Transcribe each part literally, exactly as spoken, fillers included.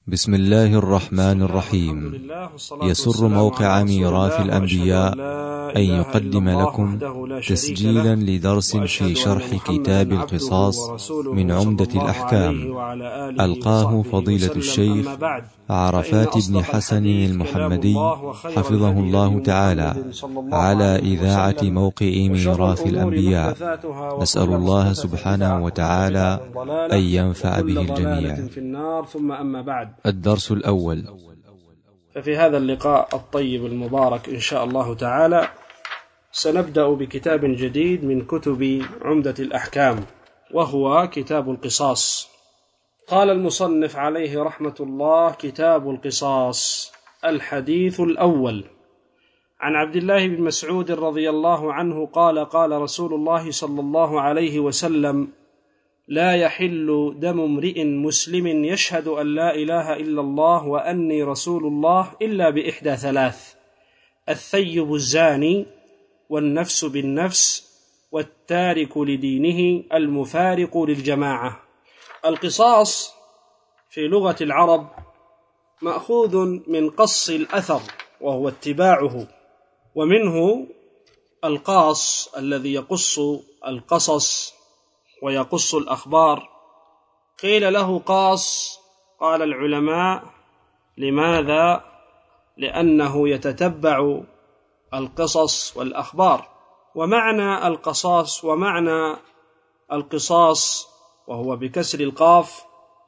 بسم الله الرحمن الرحيم. يسر موقع ميراث الأنبياء أن يقدم لكم تسجيلا لدرس في شرح كتاب القصاص من عمدة الأحكام، ألقاه فضيلة الشيخ عرفات بن حسن المحمدي حفظه الله تعالى على إذاعة موقع ميراث الأنبياء. نسأل الله سبحانه وتعالى أن ينفع به الجميع. في النار. ثم أما بعد، الدرس الأول. ففي هذا اللقاء الطيب المبارك إن شاء الله تعالى سنبدأ بكتاب جديد من كتب عمدة الأحكام، وهو كتاب القصاص. قال المصنف عليه رحمة الله: كتاب القصاص. الحديث الأول: عن عبد الله بن مسعود رضي الله عنه قال: قال رسول الله صلى الله عليه وسلم: لا يحل دم امرئ مسلم يشهد أن لا إله إلا الله وأني رسول الله إلا بإحدى ثلاث: الثيب الزاني، والنفس بالنفس، والتارك لدينه المفارق للجماعة. القصاص في لغة العرب مأخوذ من قص الأثر وهو اتباعه، ومنه القاص الذي يقص القصص ويقص الأخبار. قيل له قاص، قال العلماء: لماذا؟ لأنه يتتبع القصص والأخبار. ومعنى القصاص ومعنى القصاص وهو بكسر القاف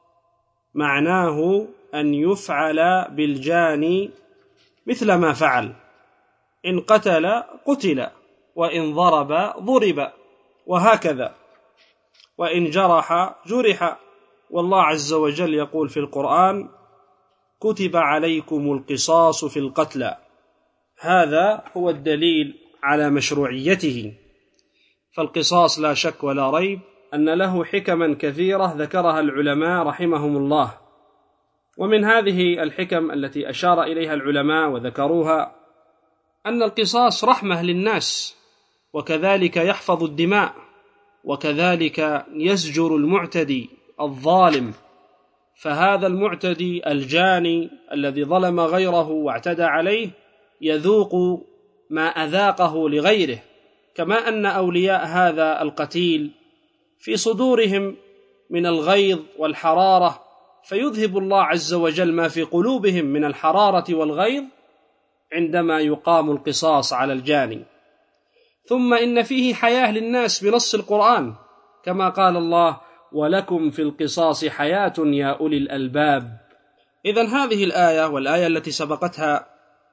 معناه أن يفعل بالجاني مثل ما فعل، إن قتل قتل، وإن ضرب ضرب، وهكذا، وإن جرح جرح. والله عز وجل يقول في القرآن: كتب عليكم القصاص في القتلى. هذا هو الدليل على مشروعيته. فالقصاص لا شك ولا ريب أن له حكما كثيرة ذكرها العلماء رحمهم الله، ومن هذه الحكم التي أشار إليها العلماء وذكروها أن القصاص رحمة للناس، وكذلك يحفظ الدماء، وكذلك يزجر المعتدي الظالم. فهذا المعتدي الجاني الذي ظلم غيره واعتدى عليه يذوق ما أذاقه لغيره، كما أن أولياء هذا القتيل في صدورهم من الغيظ والحرارة، فيذهب الله عز وجل ما في قلوبهم من الحرارة والغيظ عندما يقام القصاص على الجاني. ثم إن فيه حياة للناس بنص القرآن، كما قال الله: ولكم في القصاص حياة يا أولي الألباب. إذن هذه الآية والآية التي سبقتها،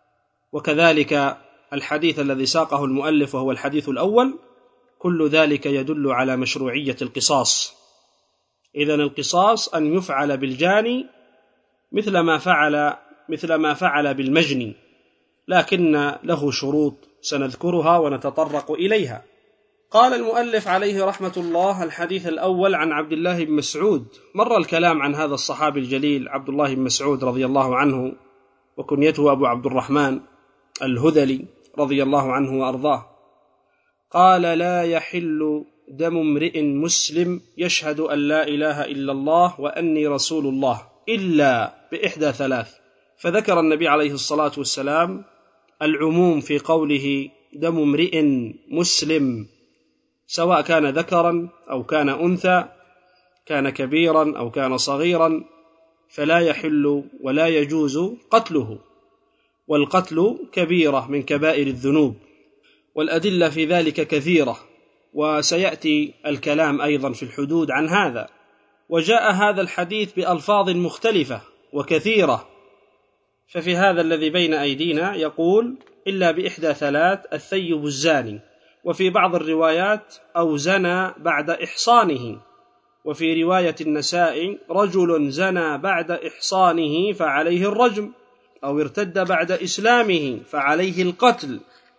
وكذلك الحديث الذي ساقه المؤلف وهو الحديث الأول، كل ذلك يدل على مشروعية القصاص. إذن القصاص أن يفعل بالجاني مثل ما فعل مثل ما فعل بالمجني، لكن له شروط سنذكرها ونتطرق إليها. قال المؤلف عليه رحمة الله: الحديث الأول عن عبد الله بن مسعود. مر الكلام عن هذا الصحابي الجليل عبد الله بن مسعود رضي الله عنه، وكنيته أبو عبد الرحمن الهذلي رضي الله عنه وأرضاه. قال: لا يحل دم امرئ مسلم يشهد أن لا إله إلا الله وأني رسول الله إلا بإحدى ثلاث. فذكر النبي عليه الصلاة والسلام العموم في قوله دم امرئ مسلم، سواء كان ذكرا أو كان أنثى، كان كبيرا أو كان صغيرا، فلا يحل ولا يجوز قتله، والقتل كبيرة من كبائر الذنوب، والأدلة في ذلك كثيرة، وسيأتي الكلام أيضا في الحدود عن هذا. وجاء هذا الحديث بألفاظ مختلفة وكثيرة، ففي هذا الذي بين أيدينا يقول: إلا بإحدى ثلاث: الثيب الزاني، وفي بعض الروايات: أو زنى بعد إحصانه، وفي رواية النسائي: رجل زنى بعد إحصانه فعليه الرجم، أو ارتد بعد إسلامه فعليه القتل.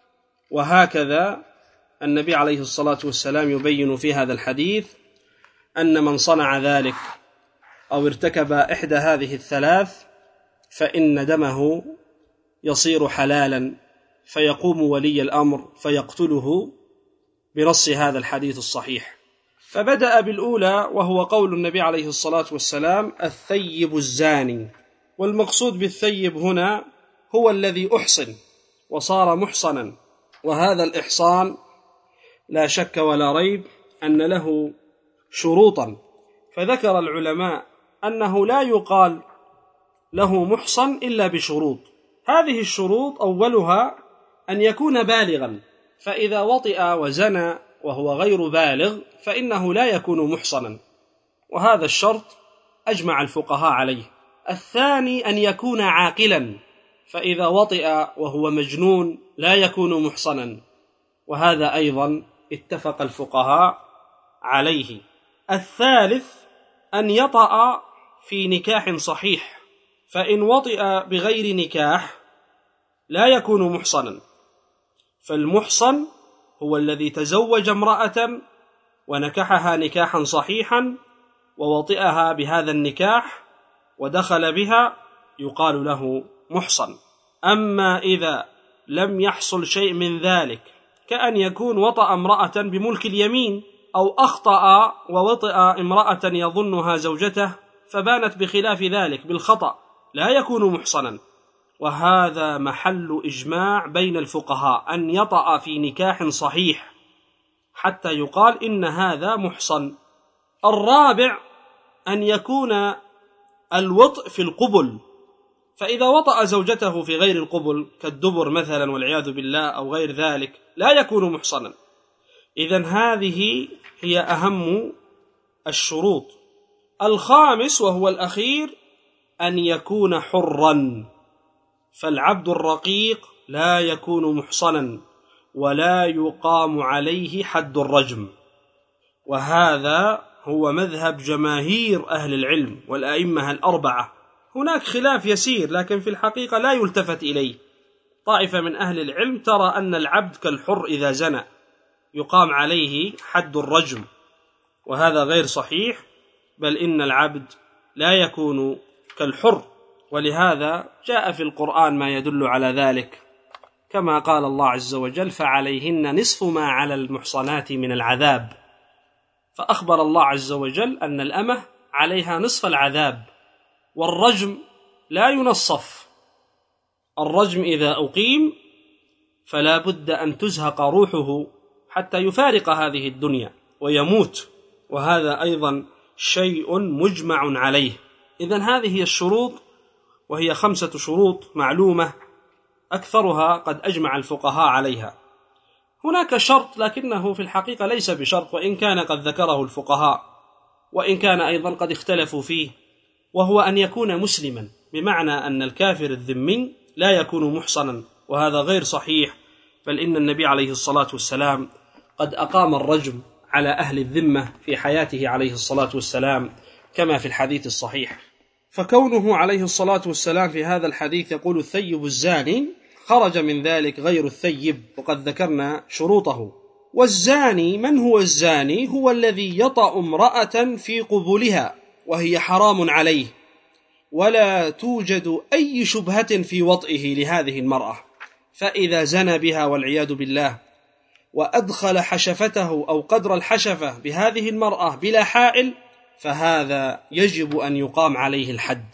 وهكذا النبي عليه الصلاة والسلام يبين في هذا الحديث أن من صنع ذلك أو ارتكب إحدى هذه الثلاث فإن دمه يصير حلالا، فيقوم ولي الأمر فيقتله بنص هذا الحديث الصحيح. فبدأ بالأولى، وهو قول النبي عليه الصلاة والسلام: الثيب الزاني. والمقصود بالثيب هنا هو الذي أحصن وصار محصنا، وهذا الإحصان لا شك ولا ريب أن له شروطا، فذكر العلماء أنه لا يقال له محصن إلا بشروط. هذه الشروط أولها أن يكون بالغا، فإذا وطئ وزنى وهو غير بالغ فإنه لا يكون محصنا، وهذا الشرط أجمع الفقهاء عليه. الثاني أن يكون عاقلا، فإذا وطئ وهو مجنون لا يكون محصنا، وهذا أيضا اتفق الفقهاء عليه. الثالث أن يطأ في نكاح صحيح، فإن وطئ بغير نكاح لا يكون محصنا، فالمحصن هو الذي تزوج امرأة ونكحها نكاحا صحيحا ووطئها بهذا النكاح ودخل بها يقال له محصن. أما إذا لم يحصل شيء من ذلك، كأن يكون وطأ امرأة بملك اليمين، أو أخطأ ووطئ امرأة يظنها زوجته فبانت بخلاف ذلك بالخطأ، لا يكون محصنا، وهذا محل إجماع بين الفقهاء أن يطأ في نكاح صحيح حتى يقال إن هذا محصن. الرابع أن يكون الوطء في القبل، فإذا وطأ زوجته في غير القبل كالدبر مثلا والعياذ بالله أو غير ذلك لا يكون محصنا. إذن هذه هي أهم الشروط. الخامس وهو الأخير أن يكون حرا، فالعبد الرقيق لا يكون محصنا ولا يقام عليه حد الرجم، وهذا هو مذهب جماهير أهل العلم والأئمة الأربعة. هناك خلاف يسير لكن في الحقيقة لا يلتفت إليه. طائفة من أهل العلم ترى أن العبد كالحر إذا زنى يقام عليه حد الرجم، وهذا غير صحيح، بل إن العبد لا يكون كالحر، ولهذا جاء في القرآن ما يدل على ذلك، كما قال الله عز وجل: فعليهن نصف ما على المحصنات من العذاب. فأخبر الله عز وجل أن الأمة عليها نصف العذاب، والرجم لا ينصف. الرجم إذا أقيم فلا بد أن تزهق روحه حتى يفارق هذه الدنيا ويموت، وهذا أيضا شيء مجمع عليه. إذن هذه هي الشروط، وهي خمسة شروط معلومة أكثرها قد أجمع الفقهاء عليها. هناك شرط لكنه في الحقيقة ليس بشرط، وإن كان قد ذكره الفقهاء، وإن كان أيضا قد اختلفوا فيه، وهو أن يكون مسلما، بمعنى أن الكافر الذمي لا يكون محصنا، وهذا غير صحيح، بل إن النبي عليه الصلاة والسلام قد أقام الرجم على أهل الذمة في حياته عليه الصلاة والسلام كما في الحديث الصحيح. فكونه عليه الصلاة والسلام في هذا الحديث يقول الثيب الزاني، خرج من ذلك غير الثيب، وقد ذكرنا شروطه. والزاني، من هو الزاني؟ هو الذي يطأ امرأة في قبولها وهي حرام عليه، ولا توجد أي شبهة في وطئه لهذه المرأة، فإذا زنى بها والعياذ بالله وأدخل حشفته أو قدر الحشفة بهذه المرأة بلا حائل، فهذا يجب أن يقام عليه الحد.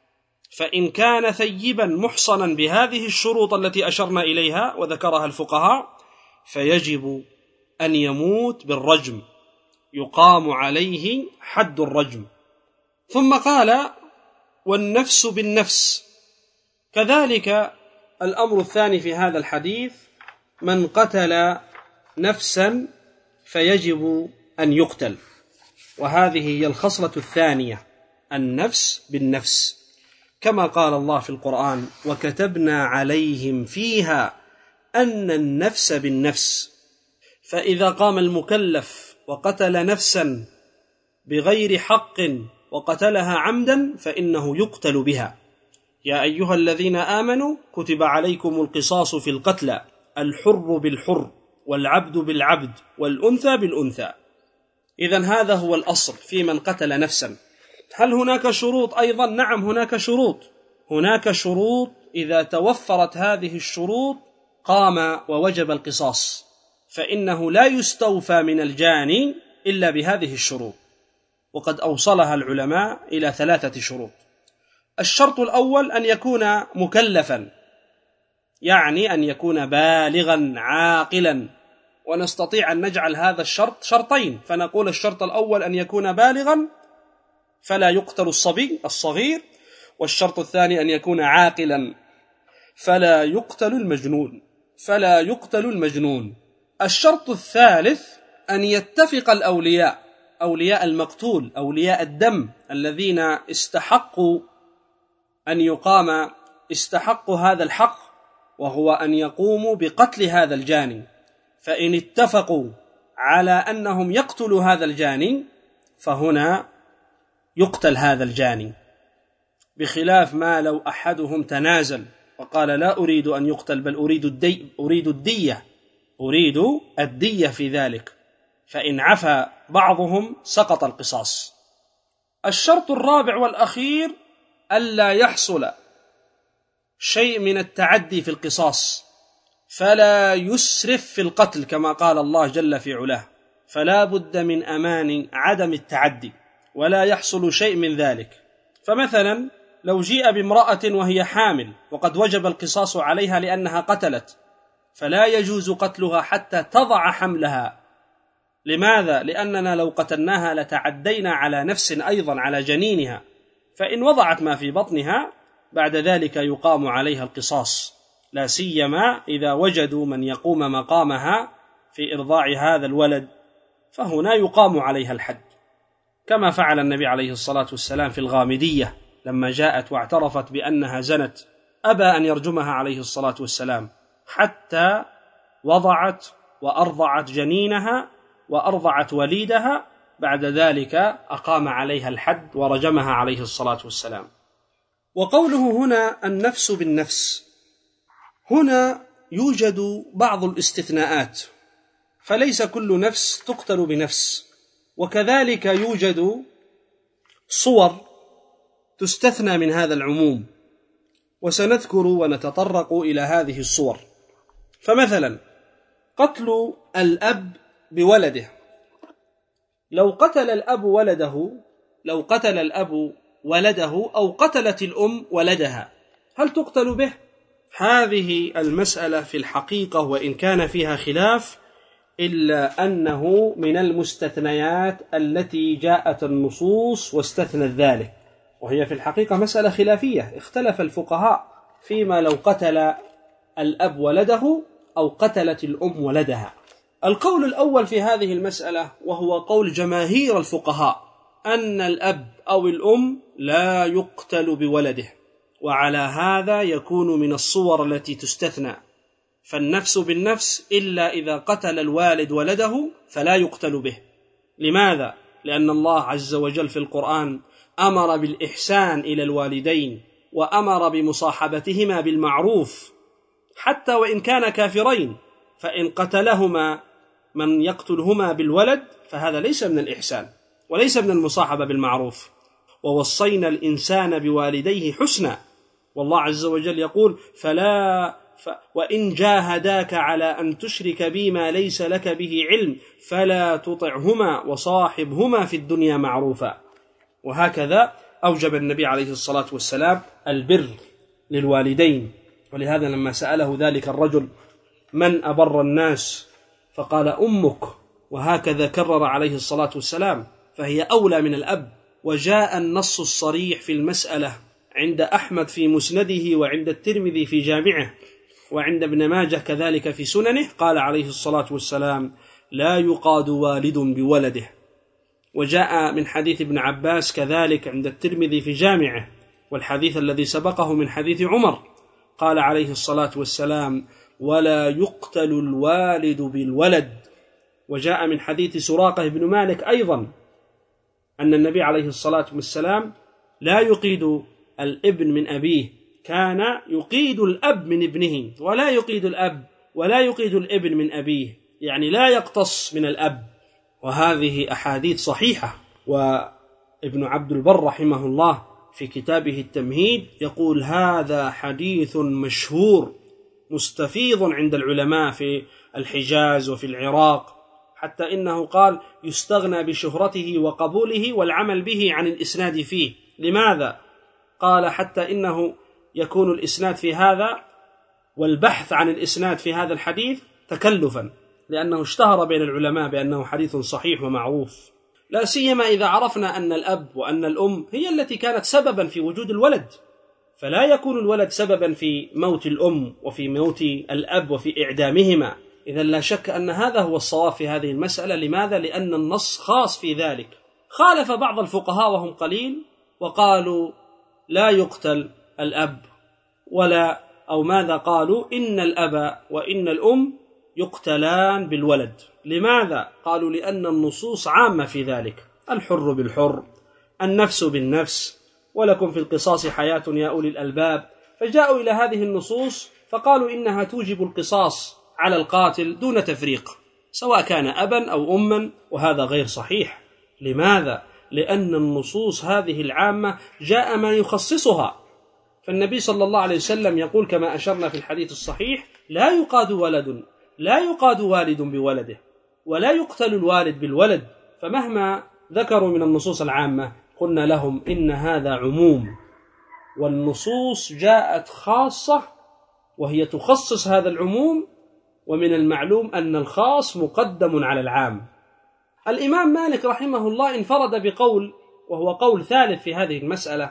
فإن كان ثيبا محصنا بهذه الشروط التي أشرنا إليها وذكرها الفقهاء، فيجب أن يموت بالرجم، يقام عليه حد الرجم. ثم قال: والنفس بالنفس. كذلك الأمر الثاني في هذا الحديث: من قتل نفسا فيجب أن يقتل، وهذه هي الخصلة الثانية، النفس بالنفس، كما قال الله في القرآن: وكتبنا عليهم فيها أن النفس بالنفس. فإذا قام المكلف وقتل نفسا بغير حق وقتلها عمدا فإنه يقتل بها. يا أيها الذين آمنوا كتب عليكم القصاص في القتلى، الحر بالحر والعبد بالعبد والأنثى بالأنثى. إذن هذا هو الأصل في من قتل نفسا. هل هناك شروط أيضا؟ نعم هناك شروط. هناك شروط إذا توفرت هذه الشروط قام ووجب القصاص، فإنه لا يستوفى من الجاني إلا بهذه الشروط، وقد أوصلها العلماء إلى ثلاثة شروط. الشرط الأول أن يكون مكلفا، يعني أن يكون بالغا عاقلا، ونستطيع أن نجعل هذا الشرط شرطين، فنقول الشرط الأول أن يكون بالغا فلا يقتل الصبي الصغير، والشرط الثاني أن يكون عاقلا فلا يقتل المجنون فلا يقتل المجنون. الشرط الثالث أن يتفق الأولياء، أولياء المقتول، أولياء الدم الذين استحقوا أن يقام استحقوا هذا الحق، وهو أن يقوموا بقتل هذا الجاني، فإن اتفقوا على أنهم يقتلوا هذا الجاني فهنا يقتل هذا الجاني، بخلاف ما لو أحدهم تنازل وقال لا أريد أن يقتل بل أريد الدي أريد الدية أريد الدية في ذلك، فإن عفى بعضهم سقط القصاص. الشرط الرابع والأخير ألا يحصل شيء من التعدي في القصاص، فلا يسرف في القتل كما قال الله جل في علاه، فلا بد من أمان عدم التعدي ولا يحصل شيء من ذلك. فمثلا لو جيء بامرأة وهي حامل وقد وجب القصاص عليها لأنها قتلت، فلا يجوز قتلها حتى تضع حملها. لماذا؟ لأننا لو قتلناها لتعدينا على نفس أيضا على جنينها، فإن وضعت ما في بطنها بعد ذلك يقام عليها القصاص، لا سيما إذا وجدوا من يقوم مقامها في إرضاع هذا الولد، فهنا يقام عليها الحد، كما فعل النبي عليه الصلاة والسلام في الغامدية لما جاءت واعترفت بأنها زنت، أبى أن يرجمها عليه الصلاة والسلام حتى وضعت وأرضعت جنينها وأرضعت وليدها، بعد ذلك أقام عليها الحد ورجمها عليه الصلاة والسلام. وقوله هنا النفس بالنفس، هنا يوجد بعض الاستثناءات، فليس كل نفس تقتل بنفس، وكذلك يوجد صور تستثنى من هذا العموم، وسنذكر ونتطرق إلى هذه الصور. فمثلا قتل الأب بولده، لو قتل الأب ولده لو قتل الأب ولده أو قتلت الأم ولدها، هل تقتل به؟ هذه المسألة في الحقيقة وإن كان فيها خلاف إلا أنه من المستثنيات التي جاءت النصوص واستثنت ذلك، وهي في الحقيقة مسألة خلافية، اختلف الفقهاء فيما لو قتل الأب ولده أو قتلت الأم ولدها. القول الأول في هذه المسألة وهو قول جماهير الفقهاء أن الأب أو الأم لا يقتل بولده، وعلى هذا يكون من الصور التي تستثنى، فالنفس بالنفس إلا إذا قتل الوالد ولده فلا يقتل به. لماذا؟ لأن الله عز وجل في القرآن أمر بالإحسان إلى الوالدين وأمر بمصاحبتهما بالمعروف حتى وإن كان كافرين، فإن قتلهما من يقتلهما بالولد فهذا ليس من الإحسان وليس من المصاحبة بالمعروف. ووصينا الإنسان بوالديه حسنا، والله عز وجل يقول فلا ف وإن جاهداك على أن تشرك بي ما ليس لك به علم فلا تطعهما وصاحبهما في الدنيا معروفا. وهكذا أوجب النبي عليه الصلاة والسلام البر للوالدين، ولهذا لما سأله ذلك الرجل من أبر الناس فقال أمك، وهكذا كرر عليه الصلاة والسلام، فهي أولى من الأب. وجاء النص الصريح في المسألة عند أحمد في مسنده وعند الترمذي في جامعه وعند ابن ماجه كذلك في سننه، قال عليه الصلاة والسلام لا يقاد والد بولده. وجاء من حديث ابن عباس كذلك عند الترمذي في جامعه، والحديث الذي سبقه من حديث عمر، قال عليه الصلاة والسلام ولا يقتل الوالد بالولد. وجاء من حديث سراقة بن مالك أيضا أن النبي عليه الصلاة والسلام لا يقيد الابن من أبيه، كان يقيد الأب من ابنه ولا يقيد الأب ولا يقيد الابن من أبيه، يعني لا يقتص من الأب. وهذه أحاديث صحيحة. وابن عبد البر رحمه الله في كتابه التمهيد يقول هذا حديث مشهور مستفيض عند العلماء في الحجاز وفي العراق، حتى إنه قال يستغنى بشهرته وقبوله والعمل به عن الإسناد فيه. لماذا؟ قال حتى إنه يكون الإسناد في هذا والبحث عن الإسناد في هذا الحديث تكلفا، لأنه اشتهر بين العلماء بأنه حديث صحيح ومعروف، لا سيما إذا عرفنا أن الأب وأن الأم هي التي كانت سببا في وجود الولد، فلا يكون الولد سببا في موت الأم وفي موت الأب وفي إعدامهما. إذا لا شك أن هذا هو الصواب في هذه المسألة. لماذا؟ لأن النص خاص في ذلك. خالف بعض الفقهاء وهم قليل وقالوا لا يقتل الأب، ولا أو ماذا قالوا إن الأب وإن الأم يقتلان بالولد. لماذا؟ قالوا لأن النصوص عامة في ذلك، الحر بالحر، النفس بالنفس، ولكم في القصاص حياة يا أولي الألباب. فجاءوا إلى هذه النصوص فقالوا إنها توجب القصاص على القاتل دون تفريق، سواء كان أبا أو أما، وهذا غير صحيح. لماذا؟ لأن النصوص هذه العامة جاء ما يخصصها. فالنبي صلى الله عليه وسلم يقول كما أشرنا في الحديث الصحيح: لا يقاد ولد لا يقاد والد بولده، ولا يقتل الوالد بالولد. فمهما ذكروا من النصوص العامة قلنا لهم إن هذا عموم، والنصوص جاءت خاصة وهي تخصص هذا العموم، ومن المعلوم أن الخاص مقدم على العام. الإمام مالك رحمه الله انفرد بقول، وهو قول ثالث في هذه المسألة،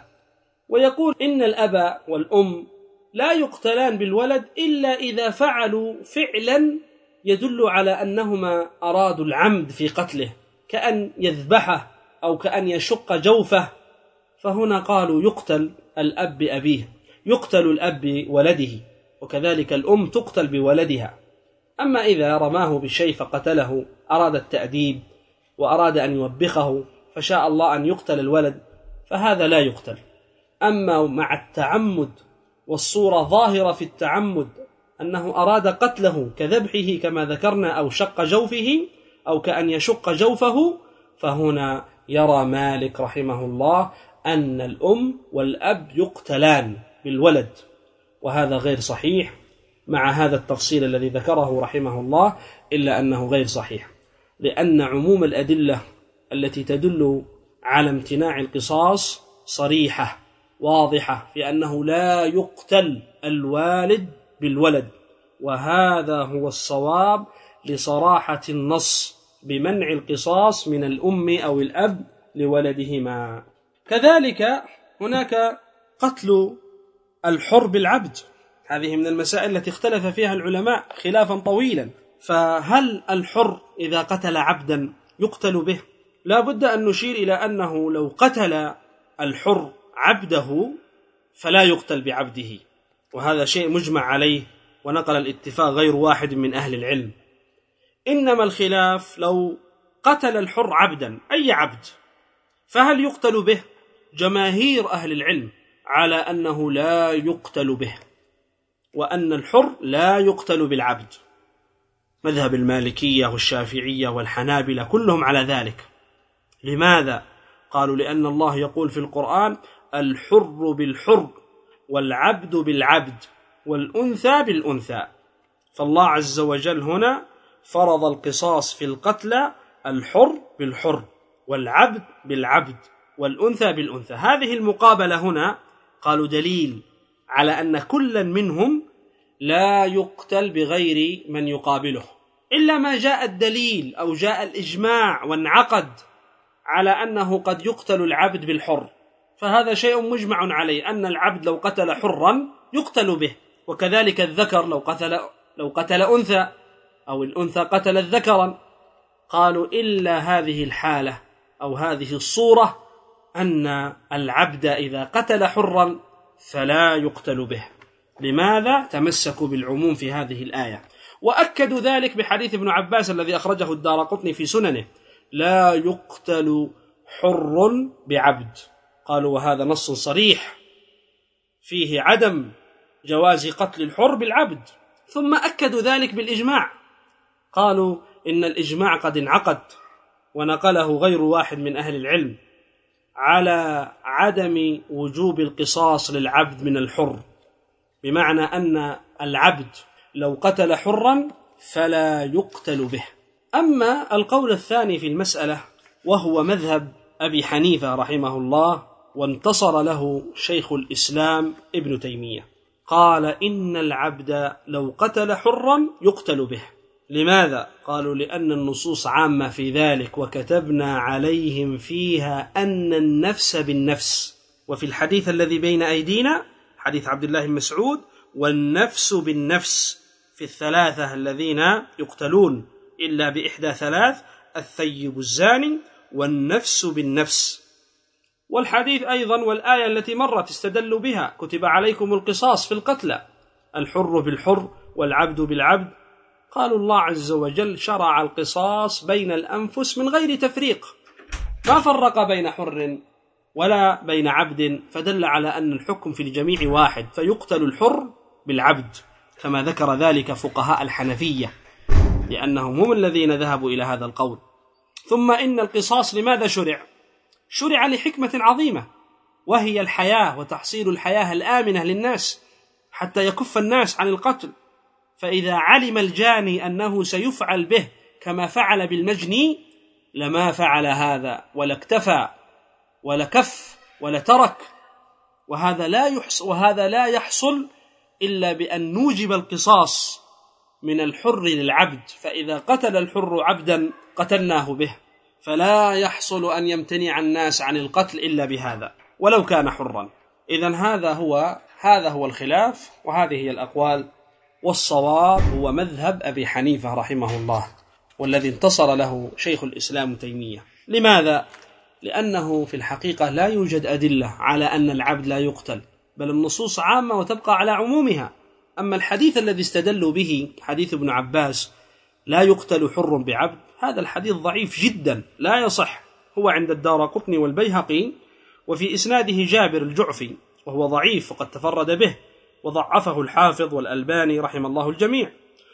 ويقول إن الأب والأم لا يقتلان بالولد إلا إذا فعلوا فعلا يدل على أنهما أرادوا العمد في قتله، كأن يذبحه أو كأن يشق جوفه، فهنا قالوا يقتل الأب بأبيه، يقتل الأب بولده، وكذلك الأم تقتل بولدها. أما إذا رماه بالشيء فقتله، أراد التأديب وأراد أن يوبخه فشاء الله أن يقتل الولد، فهذا لا يقتل. أما مع التعمد والصورة ظاهرة في التعمد أنه أراد قتله كذبحه كما ذكرنا، أو شق جوفه، أو كأن يشق جوفه، فهنا يرى مالك رحمه الله أن الأم والأب يقتلان بالولد، وهذا غير صحيح مع هذا التفصيل الذي ذكره رحمه الله، إلا أنه غير صحيح، لأن عموم الأدلة التي تدل على امتناع القصاص صريحة واضحة في أنه لا يقتل الوالد بالولد، وهذا هو الصواب لصراحة النص بمنع القصاص من الأم أو الأب لولدهما. كذلك هناك قتل الحر بالعبد، هذه من المسائل التي اختلف فيها العلماء خلافا طويلا. فهل الحر إذا قتل عبدا يقتل به؟ لا بد أن نشير إلى أنه لو قتل الحر عبده فلا يقتل بعبده، وهذا شيء مجمع عليه، ونقل الاتفاق غير واحد من أهل العلم. إنما الخلاف لو قتل الحر عبدا، أي عبد، فهل يقتل به؟ جماهير أهل العلم على أنه لا يقتل به، وأن الحر لا يقتل بالعبد، مذهب المالكية والشافعية والحنابلة كلهم على ذلك. لماذا؟ قالوا لأن الله يقول في القرآن: الحر بالحر والعبد بالعبد والأنثى بالأنثى. فالله عز وجل هنا فرض القصاص في القتلى الحر بالحر والعبد بالعبد والأنثى بالأنثى. هذه المقابلة هنا قالوا دليل على أن كلا منهم لا يقتل بغير من يقابله، إلا ما جاء الدليل أو جاء الإجماع وانعقد على أنه قد يقتل العبد بالحر، فهذا شيء مجمع عليه، أن العبد لو قتل حرا يقتل به، وكذلك الذكر لو قتل لو قتل أنثى، أو الأنثى قتلت ذكرا. قالوا إلا هذه الحالة أو هذه الصورة، أن العبد إذا قتل حرا فلا يقتل به. لماذا؟ تمسكوا بالعموم في هذه الآية، وأكدوا ذلك بحديث ابن عباس الذي أخرجه الدارقطني في سننه: لا يقتل حر بعبد. قالوا وهذا نص صريح فيه عدم جواز قتل الحر بالعبد. ثم أكدوا ذلك بالإجماع، قالوا إن الإجماع قد انعقد، ونقله غير واحد من أهل العلم، على عدم وجوب القصاص للعبد من الحر، بمعنى أن العبد لو قتل حرا فلا يقتل به. أما القول الثاني في المسألة وهو مذهب أبي حنيفة رحمه الله، وانتصر له شيخ الإسلام ابن تيمية، قال إن العبد لو قتل حرا يقتل به. لماذا؟ قالوا لأن النصوص عامة في ذلك، وكتبنا عليهم فيها أن النفس بالنفس، وفي الحديث الذي بين أيدينا حديث عبد الله بن مسعود والنفس بالنفس في الثلاثة الذين يقتلون إلا بإحدى ثلاث: الثيب الزاني والنفس بالنفس. والحديث أيضا والآية التي مرت استدلوا بها: كتب عليكم القصاص في القتلى، الحر بالحر والعبد بالعبد. قالوا الله عز وجل شرع القصاص بين الأنفس من غير تفريق، ما فرق بين حر ولا بين عبد، فدل على أن الحكم في الجميع واحد، فيقتل الحر بالعبد، كما ذكر ذلك فقهاء الحنفية لأنهم هم الذين ذهبوا إلى هذا القول. ثم إن القصاص لماذا شرع؟ شرع لحكمة عظيمة، وهي الحياة وتحصيل الحياة الآمنة للناس حتى يكف الناس عن القتل. فإذا علم الجاني أنه سيفعل به كما فعل بالمجني لما فعل هذا، ولا اكتفى ولا كف ولا ترك. وهذا لا يحصل وهذا لا يحصل إلا بأن نوجب القصاص من الحر للعبد، فإذا قتل الحر عبدا قتلناه به، فلا يحصل أن يمتنع الناس عن القتل إلا بهذا ولو كان حرا. إذن هذا هو هذا هو الخلاف، وهذه هي الأقوال، والصواب هو مذهب أبي حنيفة رحمه الله، والذي انتصر له شيخ الإسلام تيمية. لماذا؟ لأنه في الحقيقة لا يوجد أدلة على أن العبد لا يقتل، بل النصوص عامة وتبقى على عمومها. أما الحديث الذي استدلوا به حديث ابن عباس لا يقتل حر بعبد، هذا الحديث ضعيف جدا لا يصح، هو عند الدارقطني والبيهقي، وفي إسناده جابر الجعفي وهو ضعيف وقد تفرد به، وضعفه الحافظ والألباني رحم الله الجميع.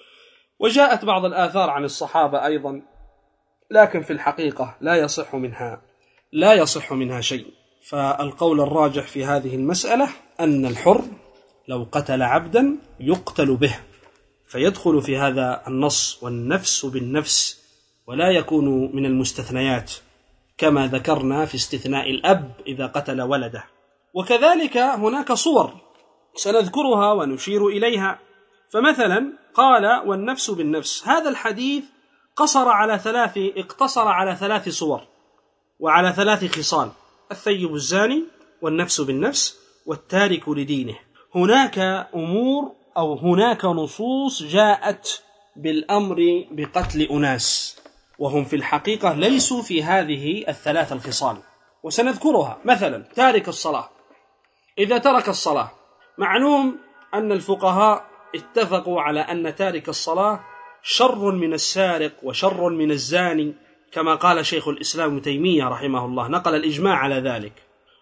وجاءت بعض الآثار عن الصحابة أيضا، لكن في الحقيقة لا يصح منها لا يصح منها شيء. فالقول الراجح في هذه المسألة أن الحر لو قتل عبدا يقتل به، فيدخل في هذا النص والنفس بالنفس، ولا يكون من المستثنيات كما ذكرنا في استثناء الأب إذا قتل ولده. وكذلك هناك صور سنذكرها ونشير إليها. فمثلا قال والنفس بالنفس، هذا الحديث قصر على ثلاث اقتصر على ثلاث صور وعلى ثلاث خصال: الثيب الزاني والنفس بالنفس والتارك لدينه. هناك أمور أو هناك نصوص جاءت بالأمر بقتل أناس وهم في الحقيقة ليسوا في هذه الثلاث الخصال، وسنذكرها. مثلا تارك الصلاة، إذا ترك الصلاة، معلوم أن الفقهاء اتفقوا على أن تارك الصلاة شر من السارق وشر من الزاني، كما قال شيخ الإسلام تيمية رحمه الله، نقل الإجماع على ذلك.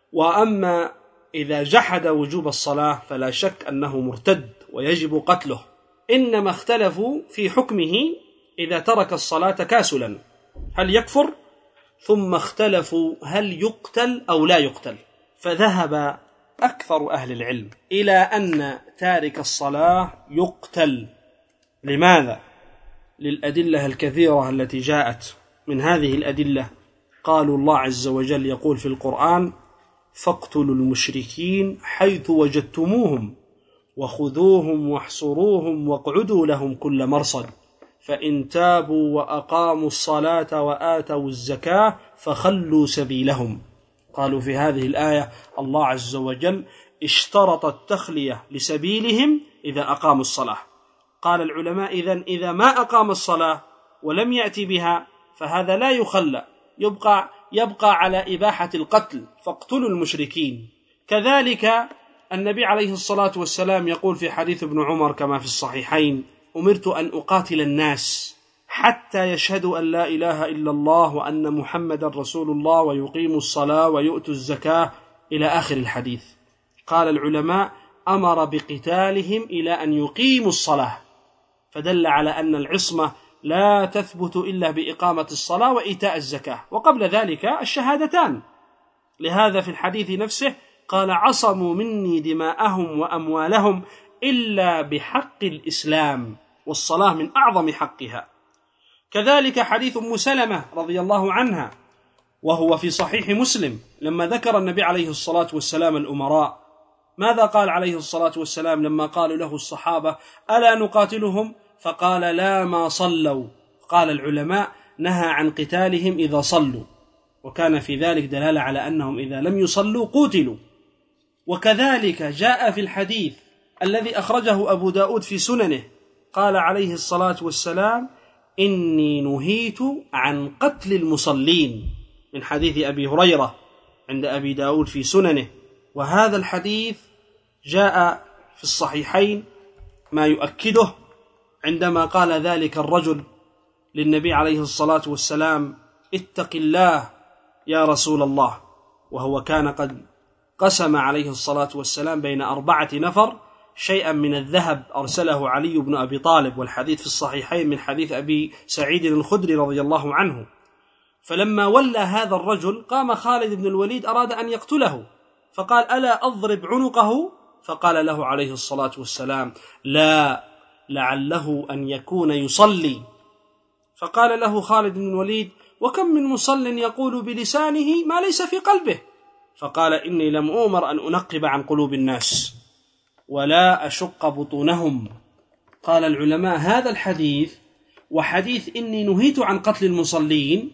وأما إذا جحد وجوب الصلاة فلا شك أنه مرتد ويجب قتله، إنما اختلفوا في حكمه إذا ترك الصلاة كاسلا، هل يكفر؟ ثم اختلفوا هل يقتل أو لا يقتل، فذهب أكثر أهل العلم إلى أن تارك الصلاة يقتل. لماذا؟ للأدلة الكثيرة التي جاءت. من هذه الأدلة قالوا الله عز وجل يقول في القرآن: فاقتلوا المشركين حيث وجدتموهم وخذوهم واحصروهم واقعدوا لهم كل مرصد فإن تابوا وأقاموا الصلاة وآتوا الزكاة فخلوا سبيلهم. قالوا في هذه الآية الله عز وجل اشترط التخلية لسبيلهم إذا أقاموا الصلاة. قال العلماء إذن إذا ما أقام الصلاة ولم يأتي بها فهذا لا يخلى، يبقى, يبقى على إباحة القتل، فاقتلوا المشركين. كذلك النبي عليه الصلاة والسلام يقول في حديث ابن عمر كما في الصحيحين: أمرت أن أقاتل الناس حتى يشهدوا أن لا إله إلا الله وأن محمد رسول الله ويقيموا الصلاة ويؤتوا الزكاة إلى آخر الحديث. قال العلماء: أمر بقتالهم إلى أن يقيموا الصلاة، فدل على أن العصمة لا تثبت إلا بإقامة الصلاة وإيتاء الزكاة، وقبل ذلك الشهادتان. لهذا في الحديث نفسه قال: عصموا مني دماءهم وأموالهم إلا بحق الإسلام، والصلاة من أعظم حقها. كذلك حديث أم سلمة رضي الله عنها وهو في صحيح مسلم لما ذكر النبي عليه الصلاة والسلام الأمراء، ماذا قال عليه الصلاة والسلام لما قالوا له الصحابة ألا نقاتلهم؟ فقال لا ما صلوا. قال العلماء نهى عن قتالهم إذا صلوا، وكان في ذلك دلالة على أنهم إذا لم يصلوا قتلوا. وكذلك جاء في الحديث الذي أخرجه أبو داود في سننه قال عليه الصلاة والسلام إني نهيت عن قتل المصلين، من حديث أبي هريرة عند أبي داود في سننه. وهذا الحديث جاء في الصحيحين ما يؤكده عندما قال ذلك الرجل للنبي عليه الصلاة والسلام اتق الله يا رسول الله، وهو كان قد قسم عليه الصلاة والسلام بين أربعة نفر شيئا من الذهب أرسله علي بن أبي طالب، والحديث في الصحيحين من حديث أبي سعيد الخدري رضي الله عنه. فلما ولى هذا الرجل قام خالد بن الوليد أراد أن يقتله، فقال ألا أضرب عنقه؟ فقال له عليه الصلاة والسلام لا، لعله أن يكون يصلي. فقال له خالد بن الوليد وكم من مصل يقول بلسانه ما ليس في قلبه؟ فقال إني لم أؤمر أن أنقب عن قلوب الناس ولا أشق بطونهم. قال العلماء هذا الحديث وحديث إني نهيت عن قتل المصلين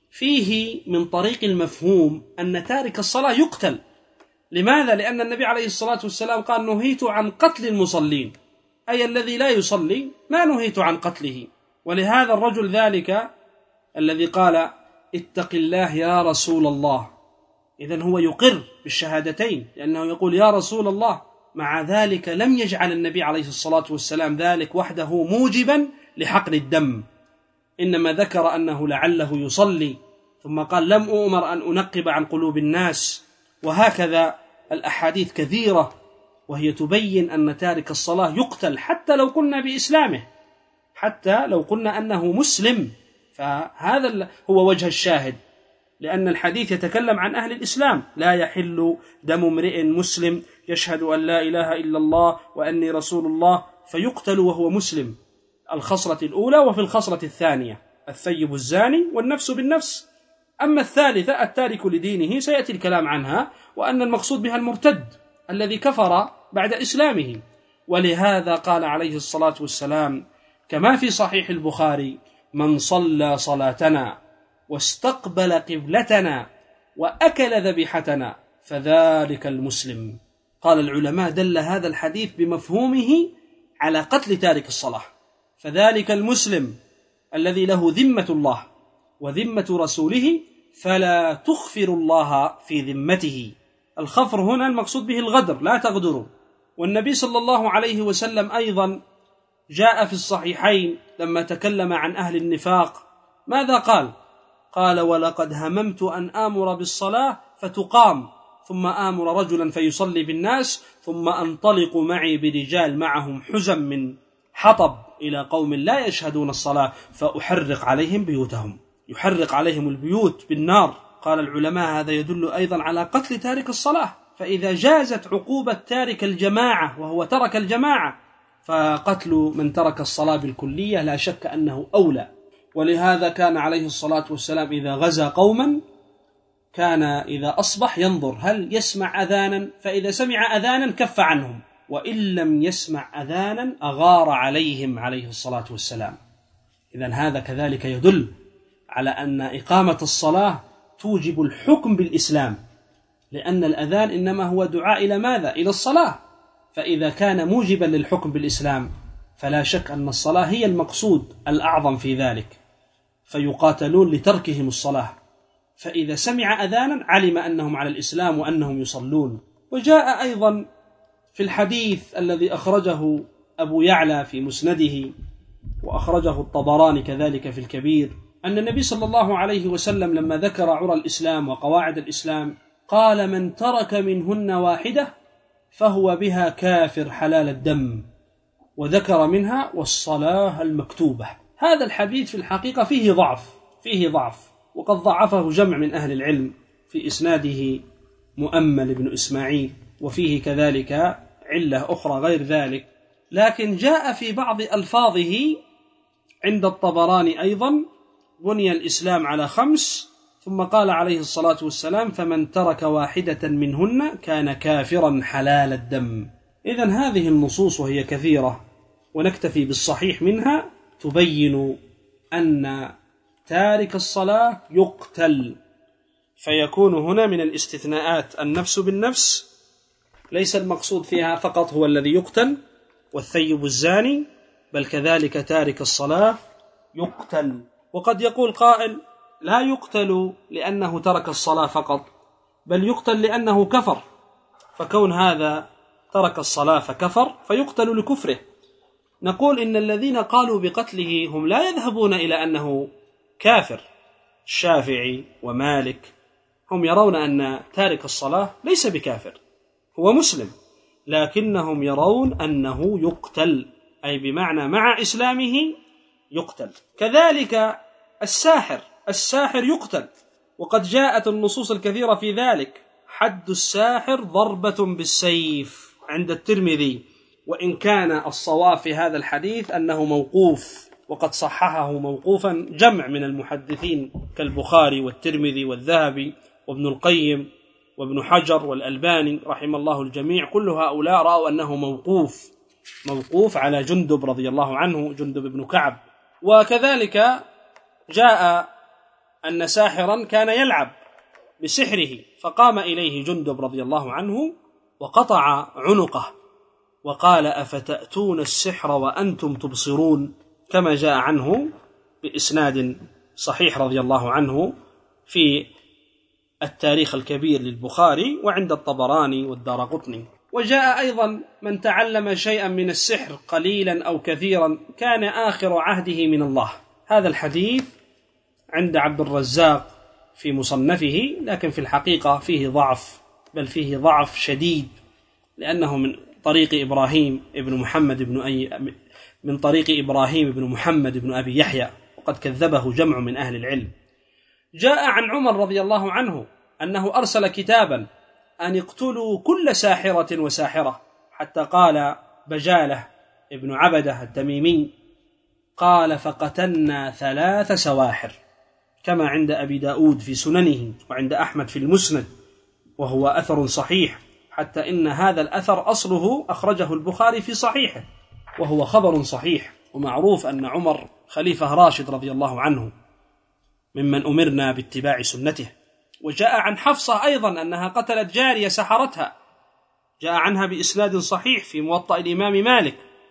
فيه من طريق المفهوم أن تارك الصلاة يقتل. لماذا؟ لأن النبي عليه الصلاة والسلام قال نهيت عن قتل المصلين، أي الذي لا يصلي ما نهيت عن قتله. ولهذا الرجل ذلك الذي قال اتق الله يا رسول الله، إذن هو يقر بالشهادتين لأنه يقول يا رسول الله، مع ذلك لم يجعل النبي عليه الصلاة والسلام ذلك وحده موجبا لحقن الدم، إنما ذكر أنه لعله يصلي، ثم قال لم أؤمر أن أنقب عن قلوب الناس. وهكذا الأحاديث كثيرة وهي تبين أن تارك الصلاة يقتل حتى لو قلنا بإسلامه، حتى لو قلنا أنه مسلم، فهذا هو وجه الشاهد، لأن الحديث يتكلم عن أهل الإسلام. لا يحل دم امرئ مسلم يشهد أن لا إله إلا الله وأني رسول الله فيقتل وهو مسلم، الخصلة الأولى. وفي الخصلة الثانية الثيب الزاني والنفس بالنفس. أما الثالثة التارك لدينه سيأتي الكلام عنها، وأن المقصود بها المرتد الذي كفر بعد إسلامه. ولهذا قال عليه الصلاة والسلام كما في صحيح البخاري من صلى صلاتنا واستقبل قبلتنا وأكل ذبيحتنا فذلك المسلم. قال العلماء دل هذا الحديث بمفهومه على قتل تارك الصلاة، فذلك المسلم الذي له ذمة الله وذمة رسوله فلا تخفر الله في ذمته. الخفر هنا المقصود به الغدر، لا تغدروا. والنبي صلى الله عليه وسلم أيضا جاء في الصحيحين لما تكلم عن أهل النفاق ماذا قال؟ قال ولقد هممت أن آمر بالصلاة فتقام ثم آمر رجلا فيصلي بالناس ثم أنطلق معي برجال معهم حزم من حطب إلى قوم لا يشهدون الصلاة فأحرق عليهم بيوتهم، يحرق عليهم البيوت بالنار. قال العلماء هذا يدل أيضا على قتل تارك الصلاة، فإذا جازت عقوبة تارك الجماعة وهو ترك الجماعة فقتل من ترك الصلاة بالكلية لا شك أنه أولى. ولهذا كان عليه الصلاة والسلام إذا غزا قوما كان إذا أصبح ينظر هل يسمع أذانا، فإذا سمع أذانا كف عنهم، وإن لم يسمع أذانا أغار عليهم عليه الصلاة والسلام. إذن هذا كذلك يدل على أن إقامة الصلاة توجب الحكم بالإسلام، لأن الأذان إنما هو دعاء إلى ماذا؟ إلى الصلاة. فإذا كان موجبا للحكم بالإسلام فلا شك أن الصلاة هي المقصود الأعظم في ذلك، فيقاتلون لتركهم الصلاة، فإذا سمع أذانا علم أنهم على الإسلام وأنهم يصلون. وجاء أيضا في الحديث الذي أخرجه أبو يعلى في مسنده وأخرجه الطبراني كذلك في الكبير أن النبي صلى الله عليه وسلم لما ذكر عرى الإسلام وقواعد الإسلام قال من ترك منهن واحدة فهو بها كافر حلال الدم، وذكر منها والصلاة المكتوبة. هذا الحديث في الحقيقة فيه ضعف فيه ضعف وقد ضعفه جمع من أهل العلم، في إسناده مؤمل بن إسماعيل، وفيه كذلك علة أخرى غير ذلك، لكن جاء في بعض ألفاظه عند الطبراني أيضا بني الإسلام على خمس ثم قال عليه الصلاة والسلام: فمن ترك واحدة منهن كان كافرا حلال الدم. إذن هذه النصوص وهي كثيرة ونكتفي بالصحيح منها تبين أن تارك الصلاة يقتل، فيكون هنا من الاستثناءات النفس بالنفس، ليس المقصود فيها فقط هو الذي يقتل والثيب الزاني، بل كذلك تارك الصلاة يقتل. وقد يقول قائل: لا يقتل لأنه ترك الصلاة فقط، بل يقتل لأنه كفر، فكون هذا ترك الصلاة فكفر فيقتل لكفره. نقول إن الذين قالوا بقتله هم لا يذهبون إلى أنه كافر. الشافعي ومالك هم يرون أن تارك الصلاة ليس بكافر، هو مسلم، لكنهم يرون أنه يقتل، أي بمعنى مع إسلامه يقتل. كذلك الساحر، الساحر يقتل، وقد جاءت النصوص الكثيرة في ذلك. حد الساحر ضربة بالسيف عند الترمذي، وإن كان الصواب في هذا الحديث أنه موقوف، وقد صححه موقوفا جمع من المحدثين كالبخاري والترمذي والذهبي وابن القيم وابن حجر والألباني رحم الله الجميع. كل هؤلاء رأوا أنه موقوف موقوف على جندب رضي الله عنه، جندب بن كعب. وكذلك جاء أن ساحرا كان يلعب بسحره، فقام إليه جندب رضي الله عنه وقطع عنقه وقال: أفتأتون السحر وأنتم تبصرون، كما جاء عنه بإسناد صحيح رضي الله عنه في التاريخ الكبير للبخاري وعند الطبراني والدارقطني. وجاء أيضا: من تعلم شيئا من السحر قليلا أو كثيرا كان آخر عهده من الله. هذا الحديث عند عبد الرزاق في مصنفه، لكن في الحقيقة فيه ضعف، بل فيه ضعف شديد، لأنه من طريق إبراهيم ابن محمد ابن أي من طريق إبراهيم ابن محمد ابن أبي يحيى، وقد كذبه جمع من أهل العلم. جاء عن عمر رضي الله عنه أنه أرسل كتابا أن يقتلوا كل ساحرة وساحرة، حتى قال بجالة ابن عبدة التميمي قال: فقتلنا ثلاث سواحر، كما عند أبي داود في سننه وعند أحمد في المسند، وهو أثر صحيح، حتى إن هذا الأثر أصله أخرجه البخاري في صحيحه، وهو خبر صحيح. ومعروف أن عمر خليفة راشد رضي الله عنه ممن أمرنا باتباع سنته. وجاء عن حفصة أيضا أنها قتلت جارية سحرتها، جاء عنها بإسناد صحيح في موطأ الإمام مالك.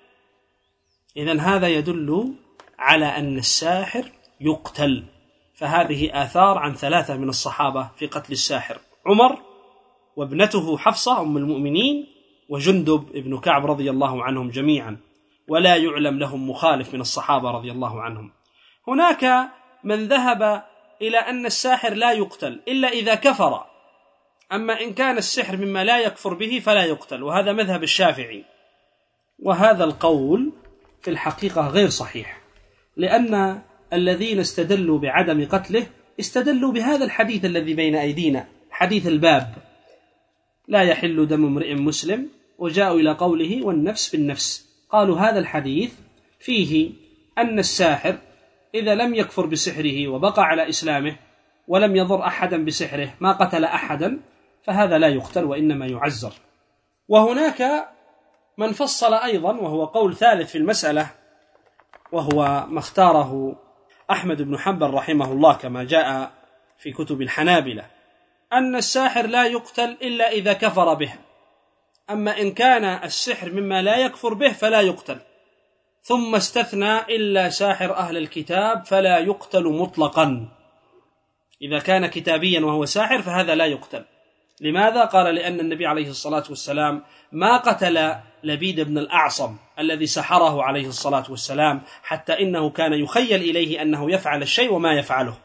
إذن هذا يدل على أن الساحر يقتل. فهذه آثار عن ثلاثة من الصحابة في قتل الساحر: عمر، وابنته حفصة أم المؤمنين، وجندب ابن كعب رضي الله عنهم جميعا، ولا يعلم لهم مخالف من الصحابة رضي الله عنهم. هناك من ذهب إلى أن الساحر لا يقتل إلا إذا كفر، أما إن كان السحر مما لا يكفر به فلا يقتل، وهذا مذهب الشافعي. وهذا القول في الحقيقة غير صحيح، لأن الذين استدلوا بعدم قتله استدلوا بهذا الحديث الذي بين أيدينا، حديث الباب: لا يحل دم امرئ مسلم، وجاءوا إلى قوله: والنفس بالنفس. قالوا هذا الحديث فيه أن الساحر إذا لم يكفر بسحره وبقى على إسلامه ولم يضر أحدا بسحره، ما قتل أحدا، فهذا لا يقتل وإنما يعزر. وهناك من فصل أيضا، وهو قول ثالث في المسألة، وهو ما اختاره أحمد بن حنبل رحمه الله كما جاء في كتب الحنابلة، أن الساحر لا يقتل إلا إذا كفر به، أما إن كان السحر مما لا يكفر به فلا يقتل. ثم استثنى: إلا ساحر أهل الكتاب فلا يقتل مطلقا. إذا كان كتابيا وهو ساحر فهذا لا يقتل. لماذا؟ قال: لأن النبي عليه الصلاة والسلام ما قتل لبيد بن الأعصم الذي سحره عليه الصلاة والسلام، حتى إنه كان يخيل إليه أنه يفعل الشيء وما يفعله،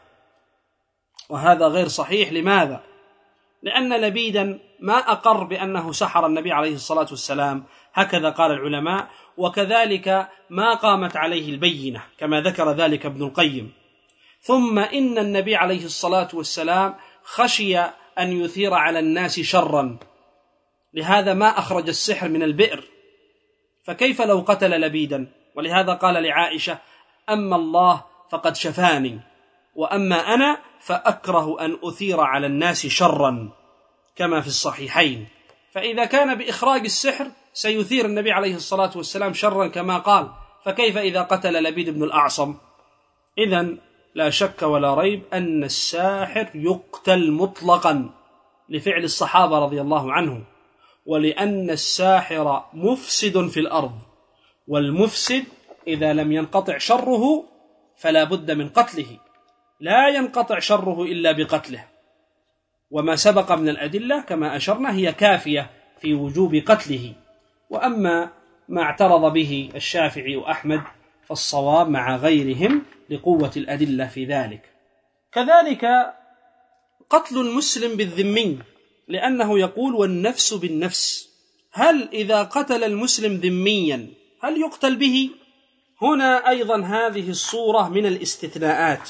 وهذا غير صحيح. لماذا؟ لأن لبيدا ما أقر بأنه سحر النبي عليه الصلاة والسلام، هكذا قال العلماء، وكذلك ما قامت عليه البينة كما ذكر ذلك ابن القيم. ثم إن النبي عليه الصلاة والسلام خشي أن يثير على الناس شرا، لهذا ما أخرج السحر من البئر، فكيف لو قتل لبيدا؟ ولهذا قال لعائشة: أما الله فقد شفاني، وأما أنا فأكره أن أثير على الناس شرا، كما في الصحيحين. فإذا كان بإخراج السحر سيثير النبي عليه الصلاة والسلام شرا كما قال، فكيف إذا قتل لبيد بن الأعصم؟ إذن لا شك ولا ريب أن الساحر يقتل مطلقا لفعل الصحابة رضي الله عنهم، ولأن الساحر مفسد في الأرض، والمفسد إذا لم ينقطع شره فلا بد من قتله، لا ينقطع شره إلا بقتله. وما سبق من الأدلة كما أشرنا هي كافية في وجوب قتله. وأما ما اعترض به الشافعي وأحمد فالصواب مع غيرهم لقوة الأدلة في ذلك. كذلك قتل المسلم بالذمي، لأنه يقول والنفس بالنفس. هل إذا قتل المسلم ذميا هل يقتل به؟ هنا أيضا هذه الصورة من الاستثناءات،